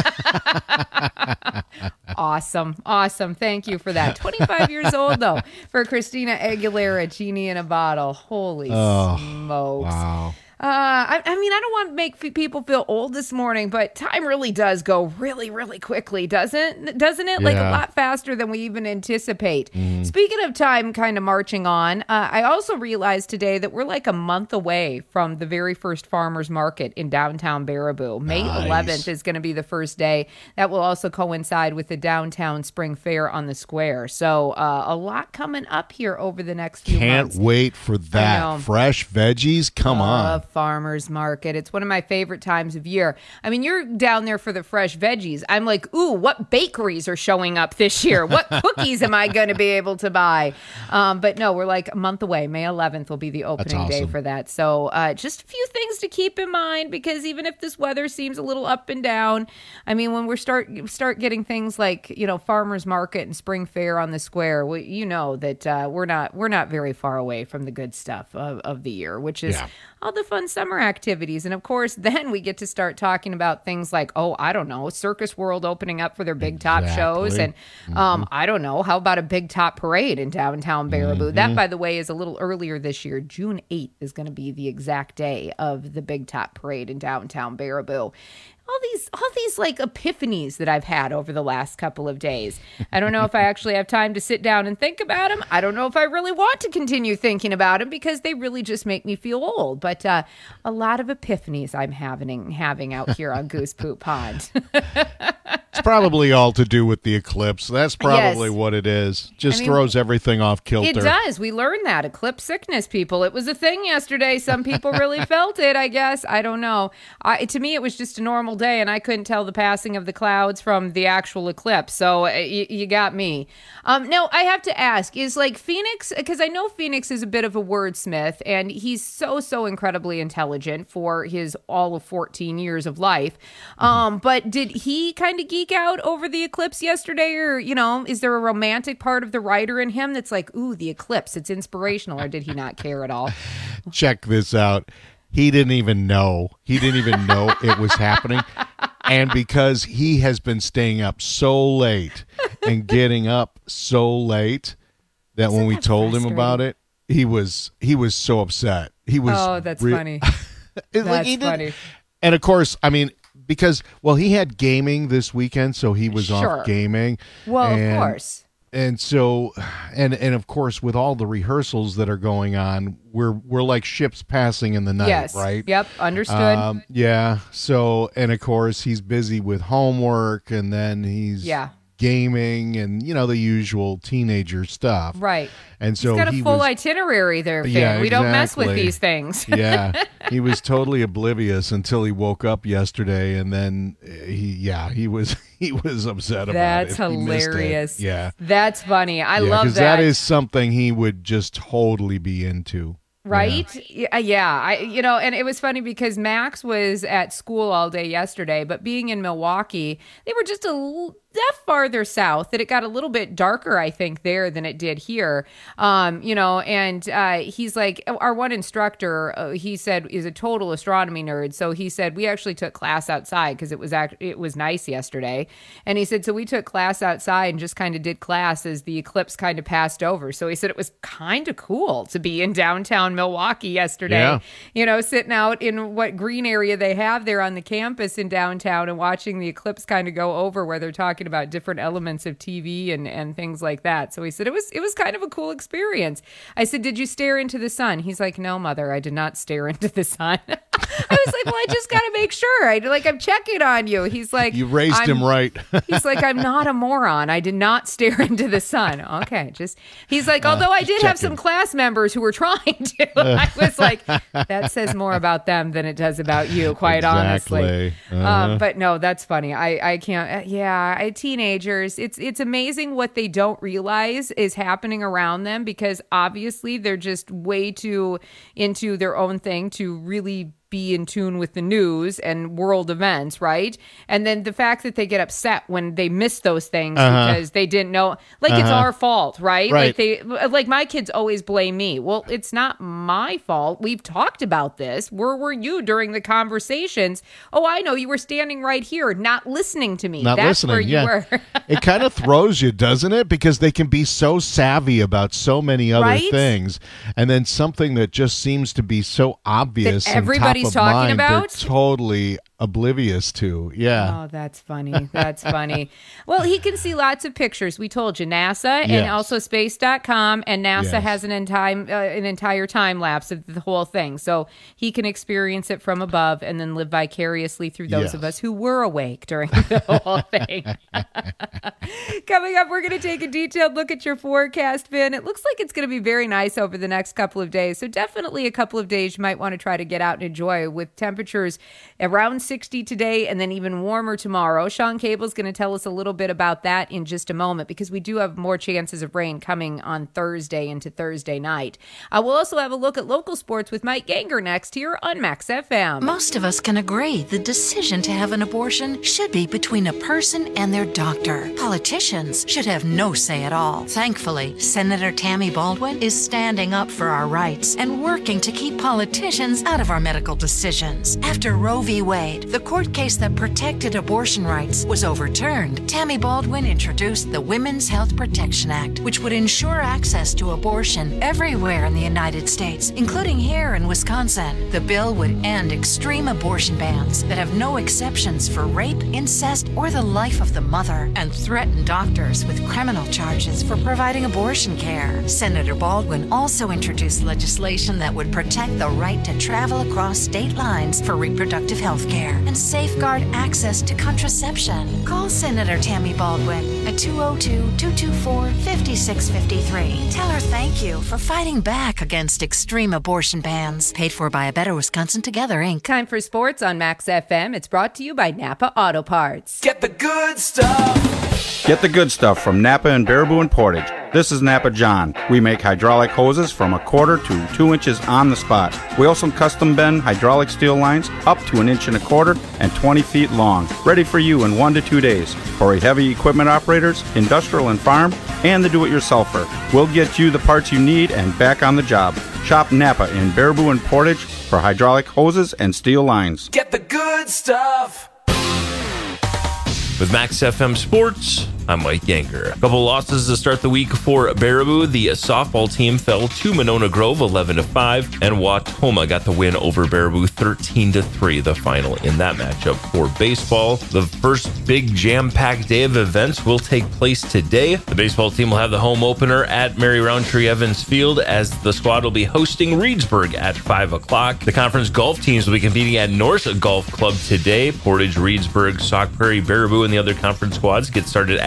Awesome. Awesome. Thank you for that. twenty-five years old, though, for Christina Aguilera, Genie in a Bottle. Holy Oh, smokes. wow. Uh, I, I mean, I don't want to make f- people feel old this morning, but time really does go really, really quickly, doesn't doesn't it? Like a Yeah. lot faster than we even anticipate. Mhm. Speaking of time kind of marching on, uh, I also realized today that we're like a month away from the very first farmers market in downtown Baraboo. May Nice. eleventh is going to be the first day. That will also coincide with the downtown spring fair on the square. So uh, a lot coming up here over the next few Can't months. wait for know. that. Fresh veggies? Come on. Love farmers market. It's one of my favorite times of year. I mean, you're down there for the fresh veggies. I'm like, ooh, what bakeries are showing up this year? What cookies am I going to be able to buy? Um, but no, we're like a month away. May eleventh will be the opening day awesome. for that. So uh, just a few things to keep in mind, because even if this weather seems a little up and down, I mean, when we start start getting things like, you know, farmers market and spring fair on the square, we, you know that uh, we're not we're not very far away from the good stuff of, of the year, which is Yeah. all the fun summer activities. And of course, then we get to start talking about things like, oh, I don't know, Circus World opening up for their big top shows. And Exactly. um, I don't know, how about a big top parade in downtown Baraboo? That, Mhm. by the way, is a little earlier this year. June eighth is going to be the exact day of the big top parade in downtown Baraboo. All these, all these like epiphanies that I've had over the last couple of days. I don't know if I actually have time to sit down and think about them. I don't know if I really want to continue thinking about them because they really just make me feel old. But uh, a lot of epiphanies I'm having having out here on Goose Poop Pond. It's probably all to do with the eclipse. That's probably Yes. what it is. Just I mean, throws everything off kilter. It does. We learned that. Eclipse sickness, people. It was a thing yesterday. Some people really felt it, I guess. I don't know. I, to me, it was just a normal day, and I couldn't tell the passing of the clouds from the actual eclipse. So uh, y- you got me. Um, now, I have to ask, is like Phoenix, because I know Phoenix is a bit of a wordsmith, and he's so, so incredibly intelligent for his all of fourteen years of life. Um, but did he kind of geek out over the eclipse yesterday? Or, you know, is there a romantic part of the writer in him that's like, ooh, the eclipse, it's inspirational? Or did he not care at all? Check this out. He didn't even know. He didn't even know it was happening. And because he has been staying up so late and getting up so late that Isn't when we that told him frustrating? about it, he was he was so upset. He was Oh, that's re- funny. It- like, That's he did- funny. And of course, I mean, because, well, he had gaming this weekend, so he was Sure. off gaming. Well, of And- course. And so, and and of course, with all the rehearsals that are going on, we're we're like ships passing in the night, Yes. right? Yep. Understood. Um, yeah. So, and of course, he's busy with homework, and then he's Yeah. gaming, and you know the usual teenager stuff. Right. And so He's got a he full was, itinerary there, Finn. Yeah, We don't mess with exactly. these things. Yeah, he was totally oblivious until he woke up yesterday, and then he, yeah, he was he was upset about That's it. He missed it. hilarious. Yeah, That's funny. I yeah, love 'cause that. that is something he would just totally be into. Right? Yeah. yeah. I, you know, and it was funny because Max was at school all day yesterday, but being in Milwaukee, they were just a l- enough farther south that it got a little bit darker, I think, there than it did here. Um, you know, and uh, he's like, our one instructor, uh, he said, is a total astronomy nerd. So he said, we actually took class outside because it was act- it was nice yesterday. And he said, so we took class outside and just kind of did class as the eclipse kind of passed over. So he said it was kind of cool to be in downtown Milwaukee yesterday, Yeah. you know, sitting out in what green area they have there on the campus in downtown and watching the eclipse kind of go over, where they're talking about different elements of T V and, and things like that. So he said it was it was kind of a cool experience. I said, did you stare into the sun? He's like, no, mother, I did not stare into the sun. I was like, well, I just got to make sure. I like, I'm checking on you. He's like, You raised I'm, him right. He's like, I'm not a moron. I did not stare into the sun. Okay, just he's like, although I did have some class members who were trying to. I was like, that says more about them than it does about you, quite Exactly. honestly. Uh-huh. Um, but no, that's funny. I I can't. Uh, yeah, I, teenagers. It's it's amazing what they don't realize is happening around them, because obviously they're just way too into their own thing to really be in tune with the news and world events, right? And then the fact that they get upset when they miss those things Uh-huh. because they didn't know, like it's Uh-huh. our fault, right? Right. Like they, like my kids always blame me. Well, it's not my fault. We've talked about this. Where were you during the conversations? Oh, I know, you were standing right here, not listening to me. Not That's listening, where you yeah. were. It kind of throws you, doesn't it? Because they can be so savvy about so many other Right? things, and then something that just seems to be so obvious That and everybody's top of talking mind, about? they're totally oblivious to. Yeah. Oh, that's funny. That's funny. Well, he can see lots of pictures. We told you, NASA and Yes. also space dot com, and NASA Yes. has an, entire uh, an entire time lapse of the whole thing. So he can experience it from above and then live vicariously through those Yes. of us who were awake during the whole thing. Coming up, we're going to take a detailed look at your forecast, Vin. It looks like it's going to be very nice over the next couple of days. So definitely a couple of days you might want to try to get out and enjoy, with temperatures around sixty today and then even warmer tomorrow. Sean Cable's going to tell us a little bit about that in just a moment, because we do have more chances of rain coming on Thursday into Thursday night. Uh, we'll also have a look at local sports with Mike Ganger next here on Max F M. Most of us can agree the decision to have an abortion should be between a person and their doctor. Politicians should have no say at all. Thankfully, Senator Tammy Baldwin is standing up for our rights and working to keep politicians out of our medical decisions. After Roe v. Wade, the court case that protected abortion rights, was overturned, Tammy Baldwin introduced the Women's Health Protection Act, which would ensure access to abortion everywhere in the United States, including here in Wisconsin. The bill would end extreme abortion bans that have no exceptions for rape, incest, or the life of the mother, and threaten doctors with criminal charges for providing abortion care. Senator Baldwin also introduced legislation that would protect the right to travel across state lines for reproductive health care and safeguard access to contraception. Call Senator Tammy Baldwin at two oh two, two two four, five six five three. Tell her thank you for fighting back against extreme abortion bans. Paid for by A Better Wisconsin Together, Incorporated. Time for sports on Max F M. It's brought to you by Napa Auto Parts. Get the good stuff. Get the good stuff from Napa and Baraboo and Portage. This is Napa John. We make hydraulic hoses from a quarter to two inches on the spot. We also custom bend hydraulic steel lines up to an inch and a quarter and twenty feet long. Ready for you in one to two days. For heavy equipment operators, industrial and farm, and the do-it-yourselfer. We'll get you the parts you need and back on the job. Shop Napa in Baraboo and Portage for hydraulic hoses and steel lines. Get the good stuff. With Max F M Sports, I'm Mike Ganger. A couple losses to start the week for Baraboo. The softball team fell to Monona Grove eleven to five, and Wautoma got the win over Baraboo thirteen to three, the final in that matchup. For baseball, the first big jam-packed day of events will take place today. The baseball team will have the home opener at Mary Roundtree Evans Field, as the squad will be hosting Reedsburg at five o'clock. The conference golf teams will be competing at Norse Golf Club today. Portage, Reedsburg, Sauk Prairie, Baraboo, and the other conference squads get started at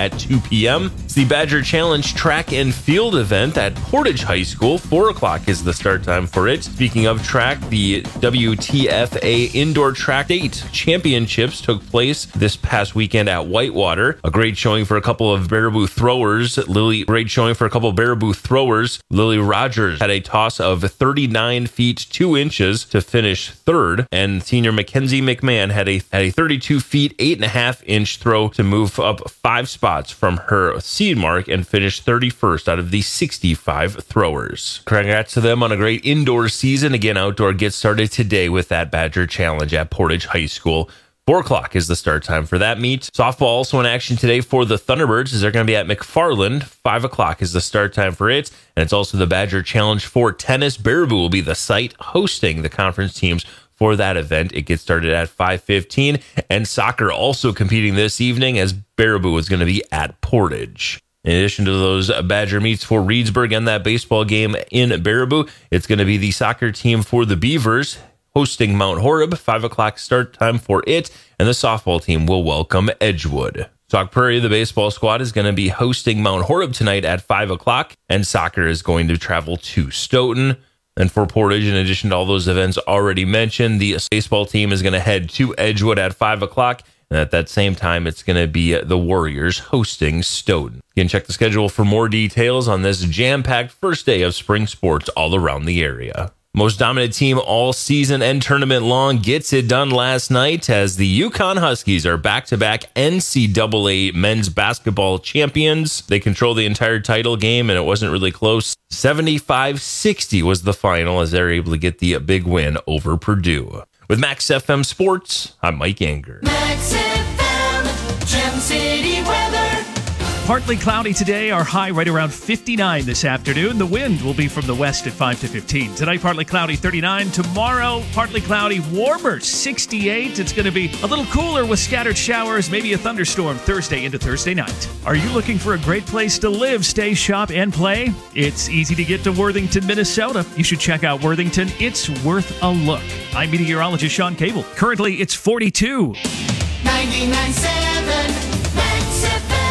at two p.m. It's the Badger Challenge track and field event at Portage High School. four o'clock is the start time for it. Speaking of track, the W T F A Indoor Track Eight Championships took place this past weekend at Whitewater. A great showing for a couple of Baraboo throwers. Lily, great showing for a couple of Baraboo throwers. Lily Rogers had a toss of thirty-nine feet two inches to finish third, and senior Mackenzie McMahon had a had a thirty-two feet eight and a half inch throw to move up five spots from her seed mark and finish thirty-first out of the sixty-five throwers. Congrats to them on a great indoor season. Again, outdoor gets started today with that Badger Challenge at Portage High School. Four o'clock is the start time for that meet. Softball also in action today for the Thunderbirds, as they're going to be at McFarland. Five o'clock is the start time for it. And it's also the Badger Challenge for tennis. Baraboo will be the site hosting the conference teams for that event. It gets started at five fifteen. And soccer also competing this evening, as Baraboo is going to be at Portage. In addition to those Badger meets for Reedsburg and that baseball game in Baraboo, it's going to be the soccer team for the Beavers hosting Mount Horeb. Five o'clock start time for it, and the softball team will welcome Edgewood. Sauk Prairie, the baseball squad, is going to be hosting Mount Horeb tonight at five o'clock, and soccer is going to travel to Stoughton. And for Portage, in addition to all those events already mentioned, the baseball team is going to head to Edgewood at five o'clock, and at that same time, it's going to be the Warriors hosting Stoughton. You can check the schedule for more details on this jam-packed first day of spring sports all around the area. Most dominant team all season and tournament long gets it done last night, as the Yukon Huskies are back-to-back N C double A men's basketball champions. They control the entire title game, and it wasn't really close. seventy-five sixty was the final, as they're able to get the big win over Purdue. With Max F M Sports, I'm Mike Anger. Max F M, Gem City weather. Partly cloudy today, our high right around fifty-nine this afternoon. The wind will be from the west at five to fifteen. Tonight, partly cloudy, thirty-nine. Tomorrow, partly cloudy, warmer, sixty-eight. It's going to be a little cooler with scattered showers, maybe a thunderstorm Thursday into Thursday night. Are you looking for a great place to live, stay, shop, and play? It's easy to get to Worthington, Minnesota. You should check out Worthington. It's worth a look. I'm meteorologist Sean Cable. Currently, it's forty-two. ninety-nine point seven Max F M.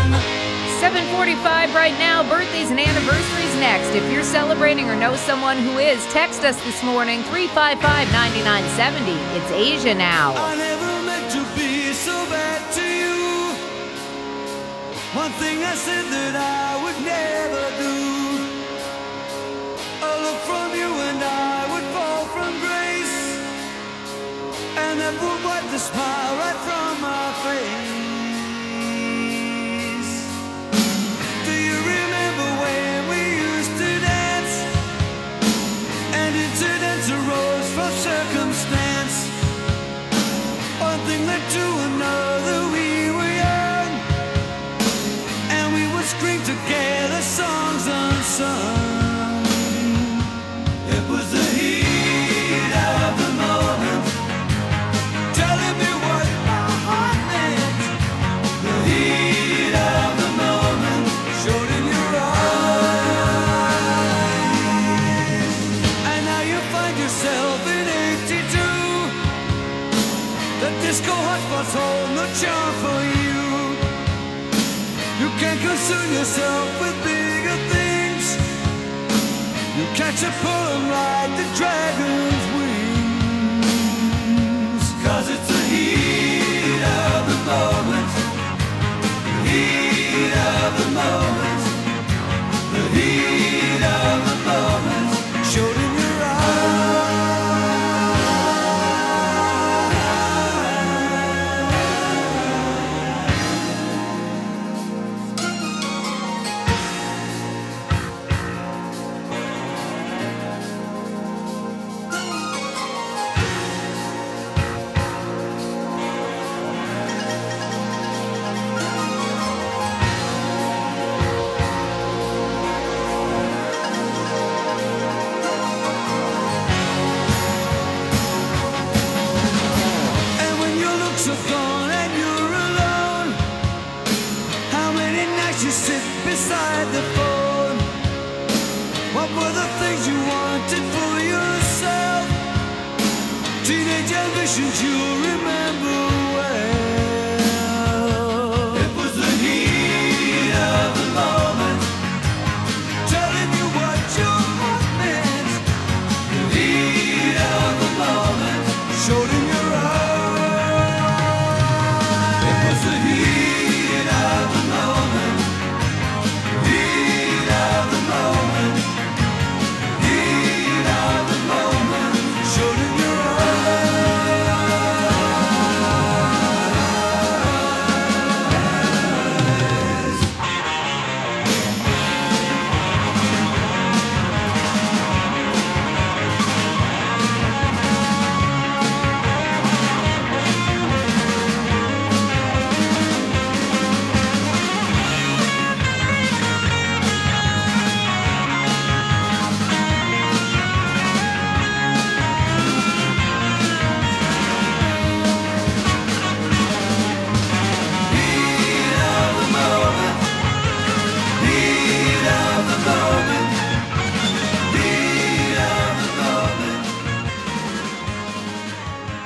seven forty-five right now. Birthdays and anniversaries next. If you're celebrating or know someone who is, text us this morning, three five five, nine nine seven zero. It's Asia now. I never meant to be so bad to you. One thing I said that I would never do. A look from you and I would fall from grace, and that would wipe the smile right from my face. Arose from circumstance. One thing led to another. We were young, and we would scream together songs unsung. It was the heat of the moment, telling me what my heart meant. The heat of the moment showed in your eyes. Yourself in eighty-two, the disco hotspots hold no charm for you. You can't concern yourself with bigger things. You catch a pull and ride the dragon's wings. Cause it's the heat of the moment, the heat of the moment, the heat of the moment showed in your beside the phone. What were the things you wanted for yourself? Teenage ambitions you'll remember well. It was the heat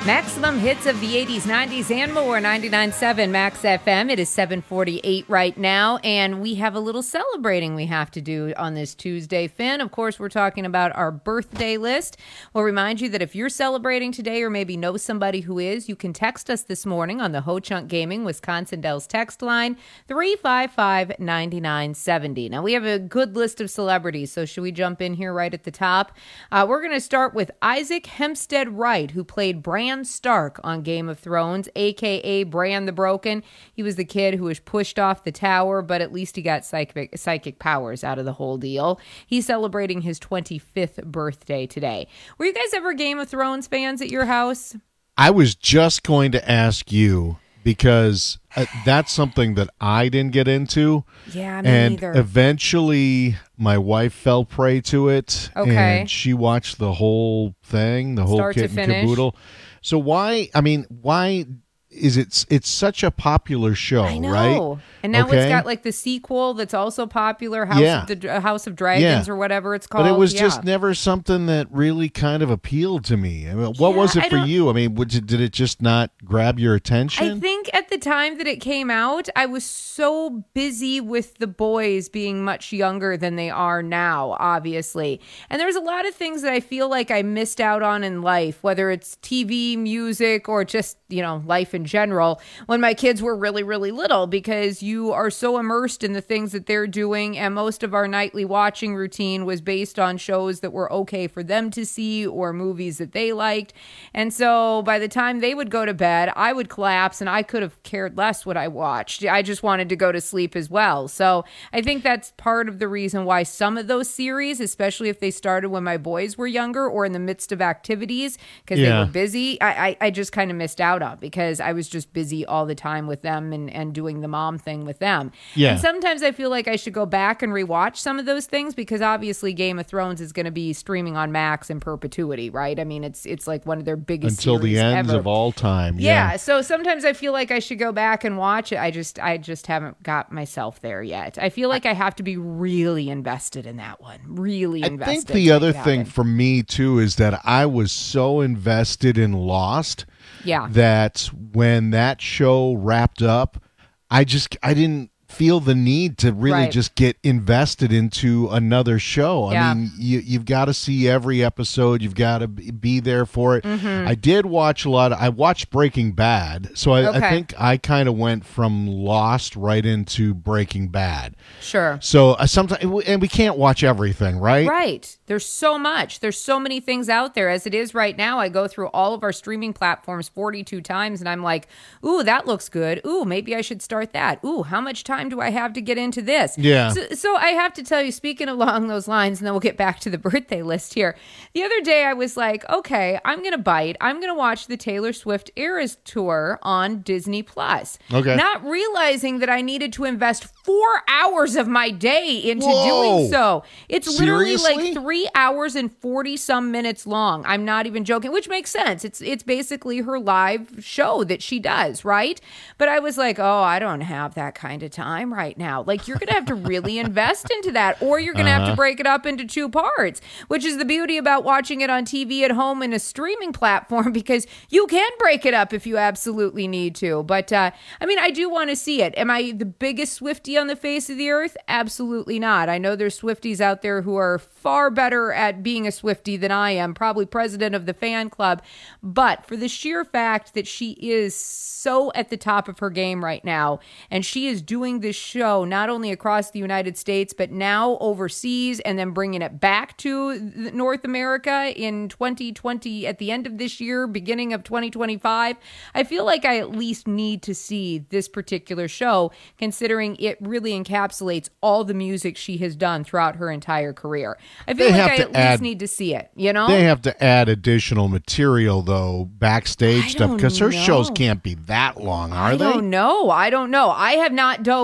Maximum hits of the eighties, nineties, and more. ninety-nine point seven Max F M. It is seven forty-eight right now, and we have a little celebrating we have to do on this Tuesday, Finn. Of course, we're talking about our birthday list. We'll remind you that if you're celebrating today or maybe know somebody who is, you can text us this morning on the Ho Chunk Gaming Wisconsin Dells text line, three five five, nine nine seven zero. Now, we have a good list of celebrities, so should we jump in here right at the top? Uh, we're going to start with Isaac Hempstead Wright, who played Bran Stark on Game of Thrones, a k a. Bran the Broken. He was the kid who was pushed off the tower, but at least he got psychic, psychic powers out of the whole deal. He's celebrating his twenty-fifth birthday today. Were you guys ever Game of Thrones fans at your house? I was just going to ask you, because uh, that's something that I didn't get into. Yeah, me and neither. Eventually, my wife fell prey to it, Okay. and she watched the whole thing, the whole Start to kit and finish. caboodle. So why? I mean, why is it? It's such a popular show, I know. right? And now Okay. it's got like the sequel that's also popular, House Yeah. of the uh, House of Dragons Yeah. or whatever it's called. But it was Yeah. just never something that really kind of appealed to me. I mean, what Yeah, was it I for don't- you? I mean, would you, did it just not grab your attention? I think at the time that it came out, I was so busy with the boys being much younger than they are now, obviously. And there's a lot of things that I feel like I missed out on in life, whether it's T V, music, or just, you know, life in general, when my kids were really, really little, because you are so immersed in the things that they're doing. And most of our nightly watching routine was based on shows that were okay for them to see or movies that they liked. And so by the time they would go to bed, I would collapse and I could have cared less what I watched. I just wanted to go to sleep as well. So I think that's part of the reason why some of those series, especially if they started when my boys were younger or in the midst of activities, because Yeah. they were busy, I, I, I just kind of missed out on, because I was just busy all the time with them and, and doing the mom thing with them. Yeah. And sometimes I feel like I should go back and rewatch some of those things, because obviously Game of Thrones is going to be streaming on Max in perpetuity, right? I mean, it's it's like one of their biggest Until the series ends ever. of all time. Yeah. Yeah. So sometimes I feel like I should go back and watch it. I just I just haven't got myself there yet. I feel like I have to be really invested in that one. Really I invested. think the to other make it thing happen. for me too is that I was so invested in Lost Yeah. that when that show wrapped up, I just I didn't feel the need to really Right. just get invested into another show. Yeah. I mean, you, you've got to see every episode. You've got to be there for it. Mhm. I did watch a lot. Of, I watched Breaking Bad, so I, Okay. I think I kind of went from Lost right into Breaking Bad. Sure. So uh, sometimes, and we can't watch everything, right? Right. There's so much. There's so many things out there. As it is right now, I go through all of our streaming platforms forty-two times and I'm like, ooh, that looks good. Ooh, maybe I should start that. Ooh, how much time do I have to get into this? Yeah. So, so I have to tell you, speaking along those lines, and then we'll get back to the birthday list here. The other day I was like, okay, I'm going to bite. I'm going to watch the Taylor Swift Eras Tour on Disney Plus. Okay. Not realizing that I needed to invest four hours of my day into Whoa. doing so. It's literally Seriously? like three hours and forty some minutes long. I'm not even joking, which makes sense. It's it's basically her live show that she does, right? But I was like, oh, I don't have that kind of time right now. Like, you're gonna have to really invest into that, or you're gonna have Uh-huh. to break it up into two parts, which is the beauty about watching it on T V at home in a streaming platform, because you can break it up if you absolutely need to. But uh, I mean, I do want to see it. Am I the biggest Swiftie on the face of the earth? Absolutely not. I know there's Swifties out there who are far better at being a Swiftie than I am, probably president of the fan club. But for the sheer fact that she is so at the top of her game right now, and she is doing this show not only across the United States, but now overseas, and then bringing it back to North America in twenty twenty, at the end of this year, beginning of twenty twenty-five, I feel like I at least need to see this particular show, considering it really encapsulates all the music she has done throughout her entire career. I feel They like have I to at least add- need to see it, you know? They have to add additional material, though, backstage I stuff, don't because her shows know. can't be that long, are I they? don't know. I don't know. I have not dove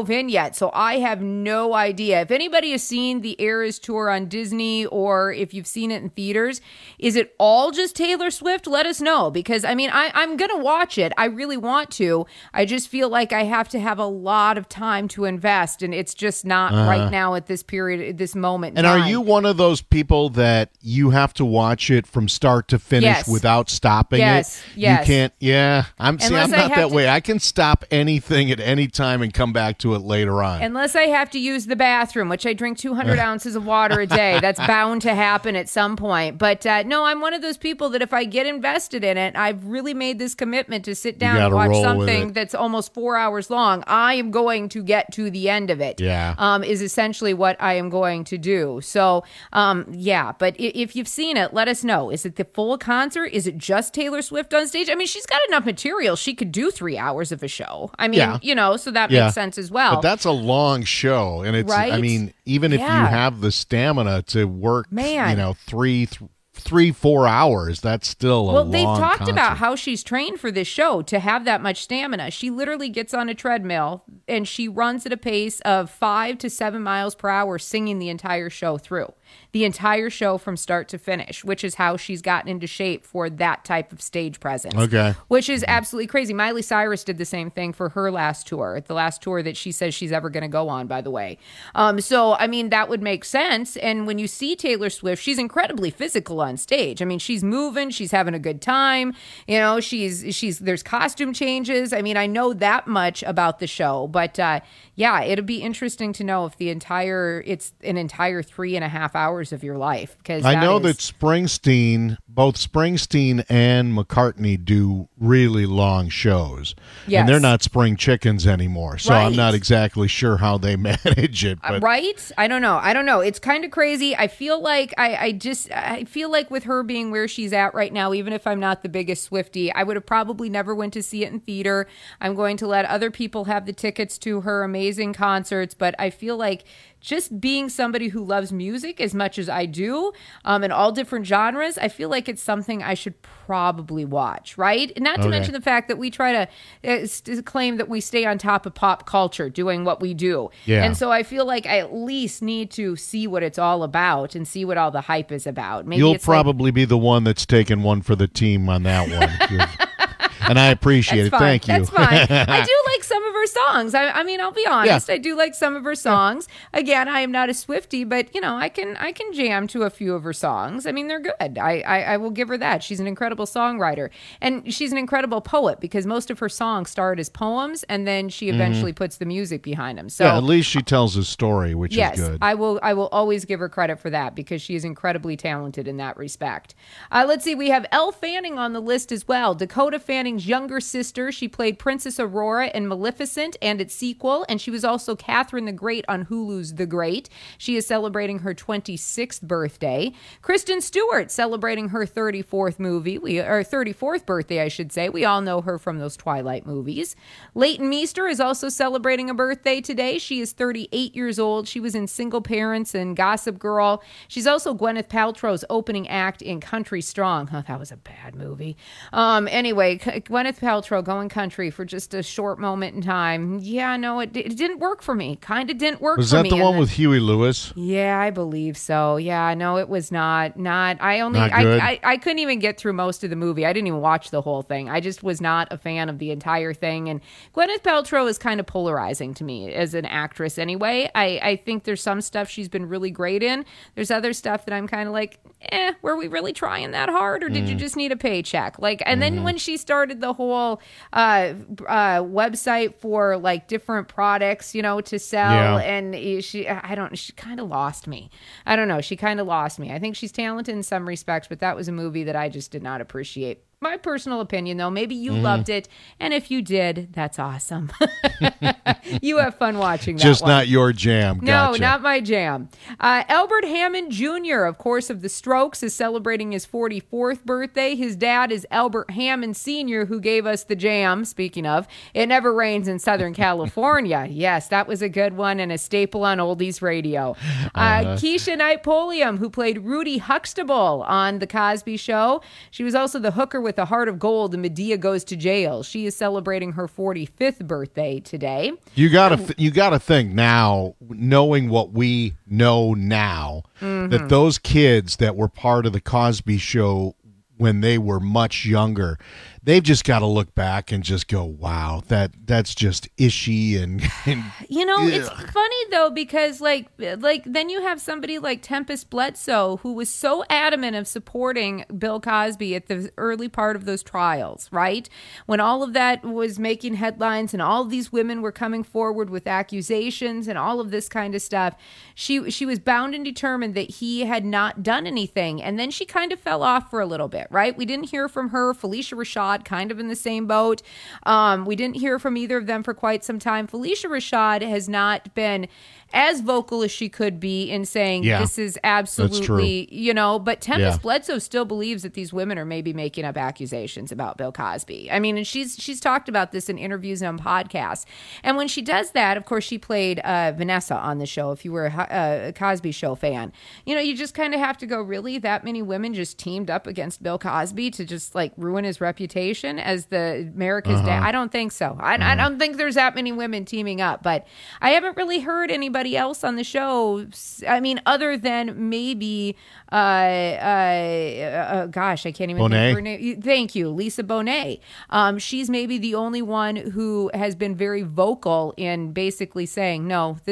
dove in yet, so I have no idea. If anybody has seen the Eras Tour on Disney, or if you've seen it in theaters, is it all just Taylor Swift? Let us know, because, I mean, I, I'm going to watch it. I really want to. I just feel like I have to have a lot of time to invest, and it's just not Uh-huh. right now at this period, at this moment. in And are time. you one of those people that you have to watch it from start to finish Yes. without stopping Yes, it? yes. You can't. Yeah, I'm. See, Unless I'm I not have that to- way. I can stop anything at any time and come back to it later on. Unless I have to use the bathroom, which I drink two hundred ounces of water a day. That's bound to happen at some point. But uh, no, I'm one of those people that if I get invested in it, I've really made this commitment to sit down and gotta watch roll with something it. that's almost four hours long. I am going to get to the end of it. Yeah. Um, is essentially what I am going to do. So, um, yeah. But i- if you've seen it, let us know. Is it the full concert? Is it just Taylor Swift on stage? I mean, she's got enough material. She could do three hours of a show. I mean, Yeah. you know, so that Yeah. makes sense as well. But that's a long show, and it's. I Right? mean, even if Yeah. you have the stamina to work, Man. you know, three, th- three, four hours, that's still a Well, long they've talked concert. about how she's trained for this show to have that much stamina. She literally gets on a treadmill and she runs at a pace of five to seven miles per hour, singing the entire show through. The entire show from start to finish, which is how she's gotten into shape for that type of stage presence. Okay. Which is absolutely crazy. Miley Cyrus did the same thing for her last tour, the last tour that she says she's ever going to go on, by the way. Um, so, I mean, that would make sense. And when you see Taylor Swift, she's incredibly physical on stage. I mean, she's moving, she's having a good time. You know, she's, she's, there's costume changes. I mean, I know that much about the show, but uh, yeah, it'll be interesting to know if the entire, it's an entire three and a half hours of your life. Because I know is, that Springsteen, both Springsteen and McCartney do really long shows. Yes. And they're not spring chickens anymore. So I'm Right. not exactly sure how they manage it. Uh, But right? I don't know. I don't know. It's kind of crazy. I feel like I, I just I feel like with her being where she's at right now, even if I'm not the biggest Swiftie, I would have probably never went to see it in theater. I'm going to let other people have the tickets to her amazing concerts, but I feel like just being somebody who loves music as much as I do, um, in all different genres, I feel like it's something I should probably watch, right? Not to Okay. mention the fact that we try to uh, st- claim that we stay on top of pop culture doing what we do. Yeah. And so I feel like I at least need to see what it's all about and see what all the hype is about. Maybe you'll it's like- probably be the one that's taking one for the team on that one. And I appreciate That's it. fine. Thank you. That's fine. I do like some of her songs. I, I mean, I'll be honest. I do like some of her songs. Again, I am not a Swiftie, but you know, I can I can jam to a few of her songs. I mean, they're good. I, I I will give her that. She's an incredible songwriter, and she's an incredible poet because most of her songs start as poems, and then she eventually Mhm. puts the music behind them. So yeah, at least she tells a story, which yes, is good. I will I will always give her credit for that because she is incredibly talented in that respect. Uh, let's see, we have Elle Fanning on the list as well. Dakota Fanning's younger sister. She played Princess Aurora in Maleficent and its sequel, and she was also Catherine the Great on Hulu's The Great. She is celebrating her twenty-sixth birthday. Kristen Stewart celebrating her thirty-fourth movie, we or thirty-fourth birthday, I should say. We all know her from those Twilight movies. Leighton Meester is also celebrating a birthday today. She is thirty-eight years old. She was in Single Parents and Gossip Girl. She's also Gwyneth Paltrow's opening act in Country Strong. Oh, that was a bad movie. Um, anyway, Gwyneth Paltrow going country for just a short moment in time. Yeah, no, it, it didn't work for me. Kind of didn't work Was for that me. the And one then- with Huey Lewis? Yeah, I believe so. Yeah, no, it was not. Not. I only. Not I, good? I. I couldn't even get through most of the movie. I didn't even watch the whole thing. I just was not a fan of the entire thing. And Gwyneth Paltrow is kind of polarizing to me as an actress. Anyway, I. I think there's some stuff she's been really great in. There's other stuff that I'm kind of like, eh, were we really trying that hard, or did you Mm. just need a paycheck? Like, and Mhm. then when she started the whole uh, uh, website for like different products, you know, to sell, Yeah. and she, I don't, she kind of lost me. I don't know. She kind of lost me. I think she's talented in some respects, but that was a movie that I just did not appreciate. My personal opinion, though, maybe you Mhm. loved it, and if you did, that's awesome. You have fun watching that Just one. not your jam. No, Gotcha. not my jam. Uh, Albert Hammond Junior, of course, of the Strokes, is celebrating his forty-fourth birthday. His dad is Albert Hammond Senior, who gave us the jam, speaking of, It Never Rains in Southern California. Yes, that was a good one and a staple on Oldies radio. Uh, Uh-huh. Keisha Knight Pulliam, who played Rudy Huxtable on The Cosby Show. She was also the hooker with with a heart of gold and Medea goes to jail. She is celebrating her forty-fifth birthday today. You gotta, th- you gotta think now, knowing what we know now, Mhm. that those kids that were part of the Cosby Show when they were much younger, they've just got to look back and just go, wow, that that's just ishy and, and You know, it's Ugh. funny though because like like then you have somebody like Tempest Bledsoe who was so adamant of supporting Bill Cosby at the early part of those trials, right? When all of that was making headlines and all of these women were coming forward with accusations and all of this kind of stuff, she she was bound and determined that he had not done anything. And then she kind of fell off for a little bit, right? We didn't hear from her. Felicia Rashad kind of in the same boat. Um, we didn't hear from either of them for quite some time. Felicia Rashad has not been as vocal as she could be in saying Yeah, this is that's true. absolutely, you know, but Tempest Yeah. Bledsoe still believes that these women are maybe making up accusations about Bill Cosby. I mean, and she's she's talked about this in interviews and on podcasts. And when she does that, of course, she played uh, Vanessa on the show. If you were a, a Cosby Show fan, you know, you just kind of have to go, really? That many women just teamed up against Bill Cosby to just like ruin his reputation as the America's Uh-huh. dad? I don't think so. I, I don't think there's that many women teaming up, but I haven't really heard anybody else on the show. I mean, other than maybe, uh, uh, uh, gosh, I can't even Bonet. think of her name. Thank you, Lisa Bonet. Um, she's maybe the only one who has been very vocal in basically saying, no, this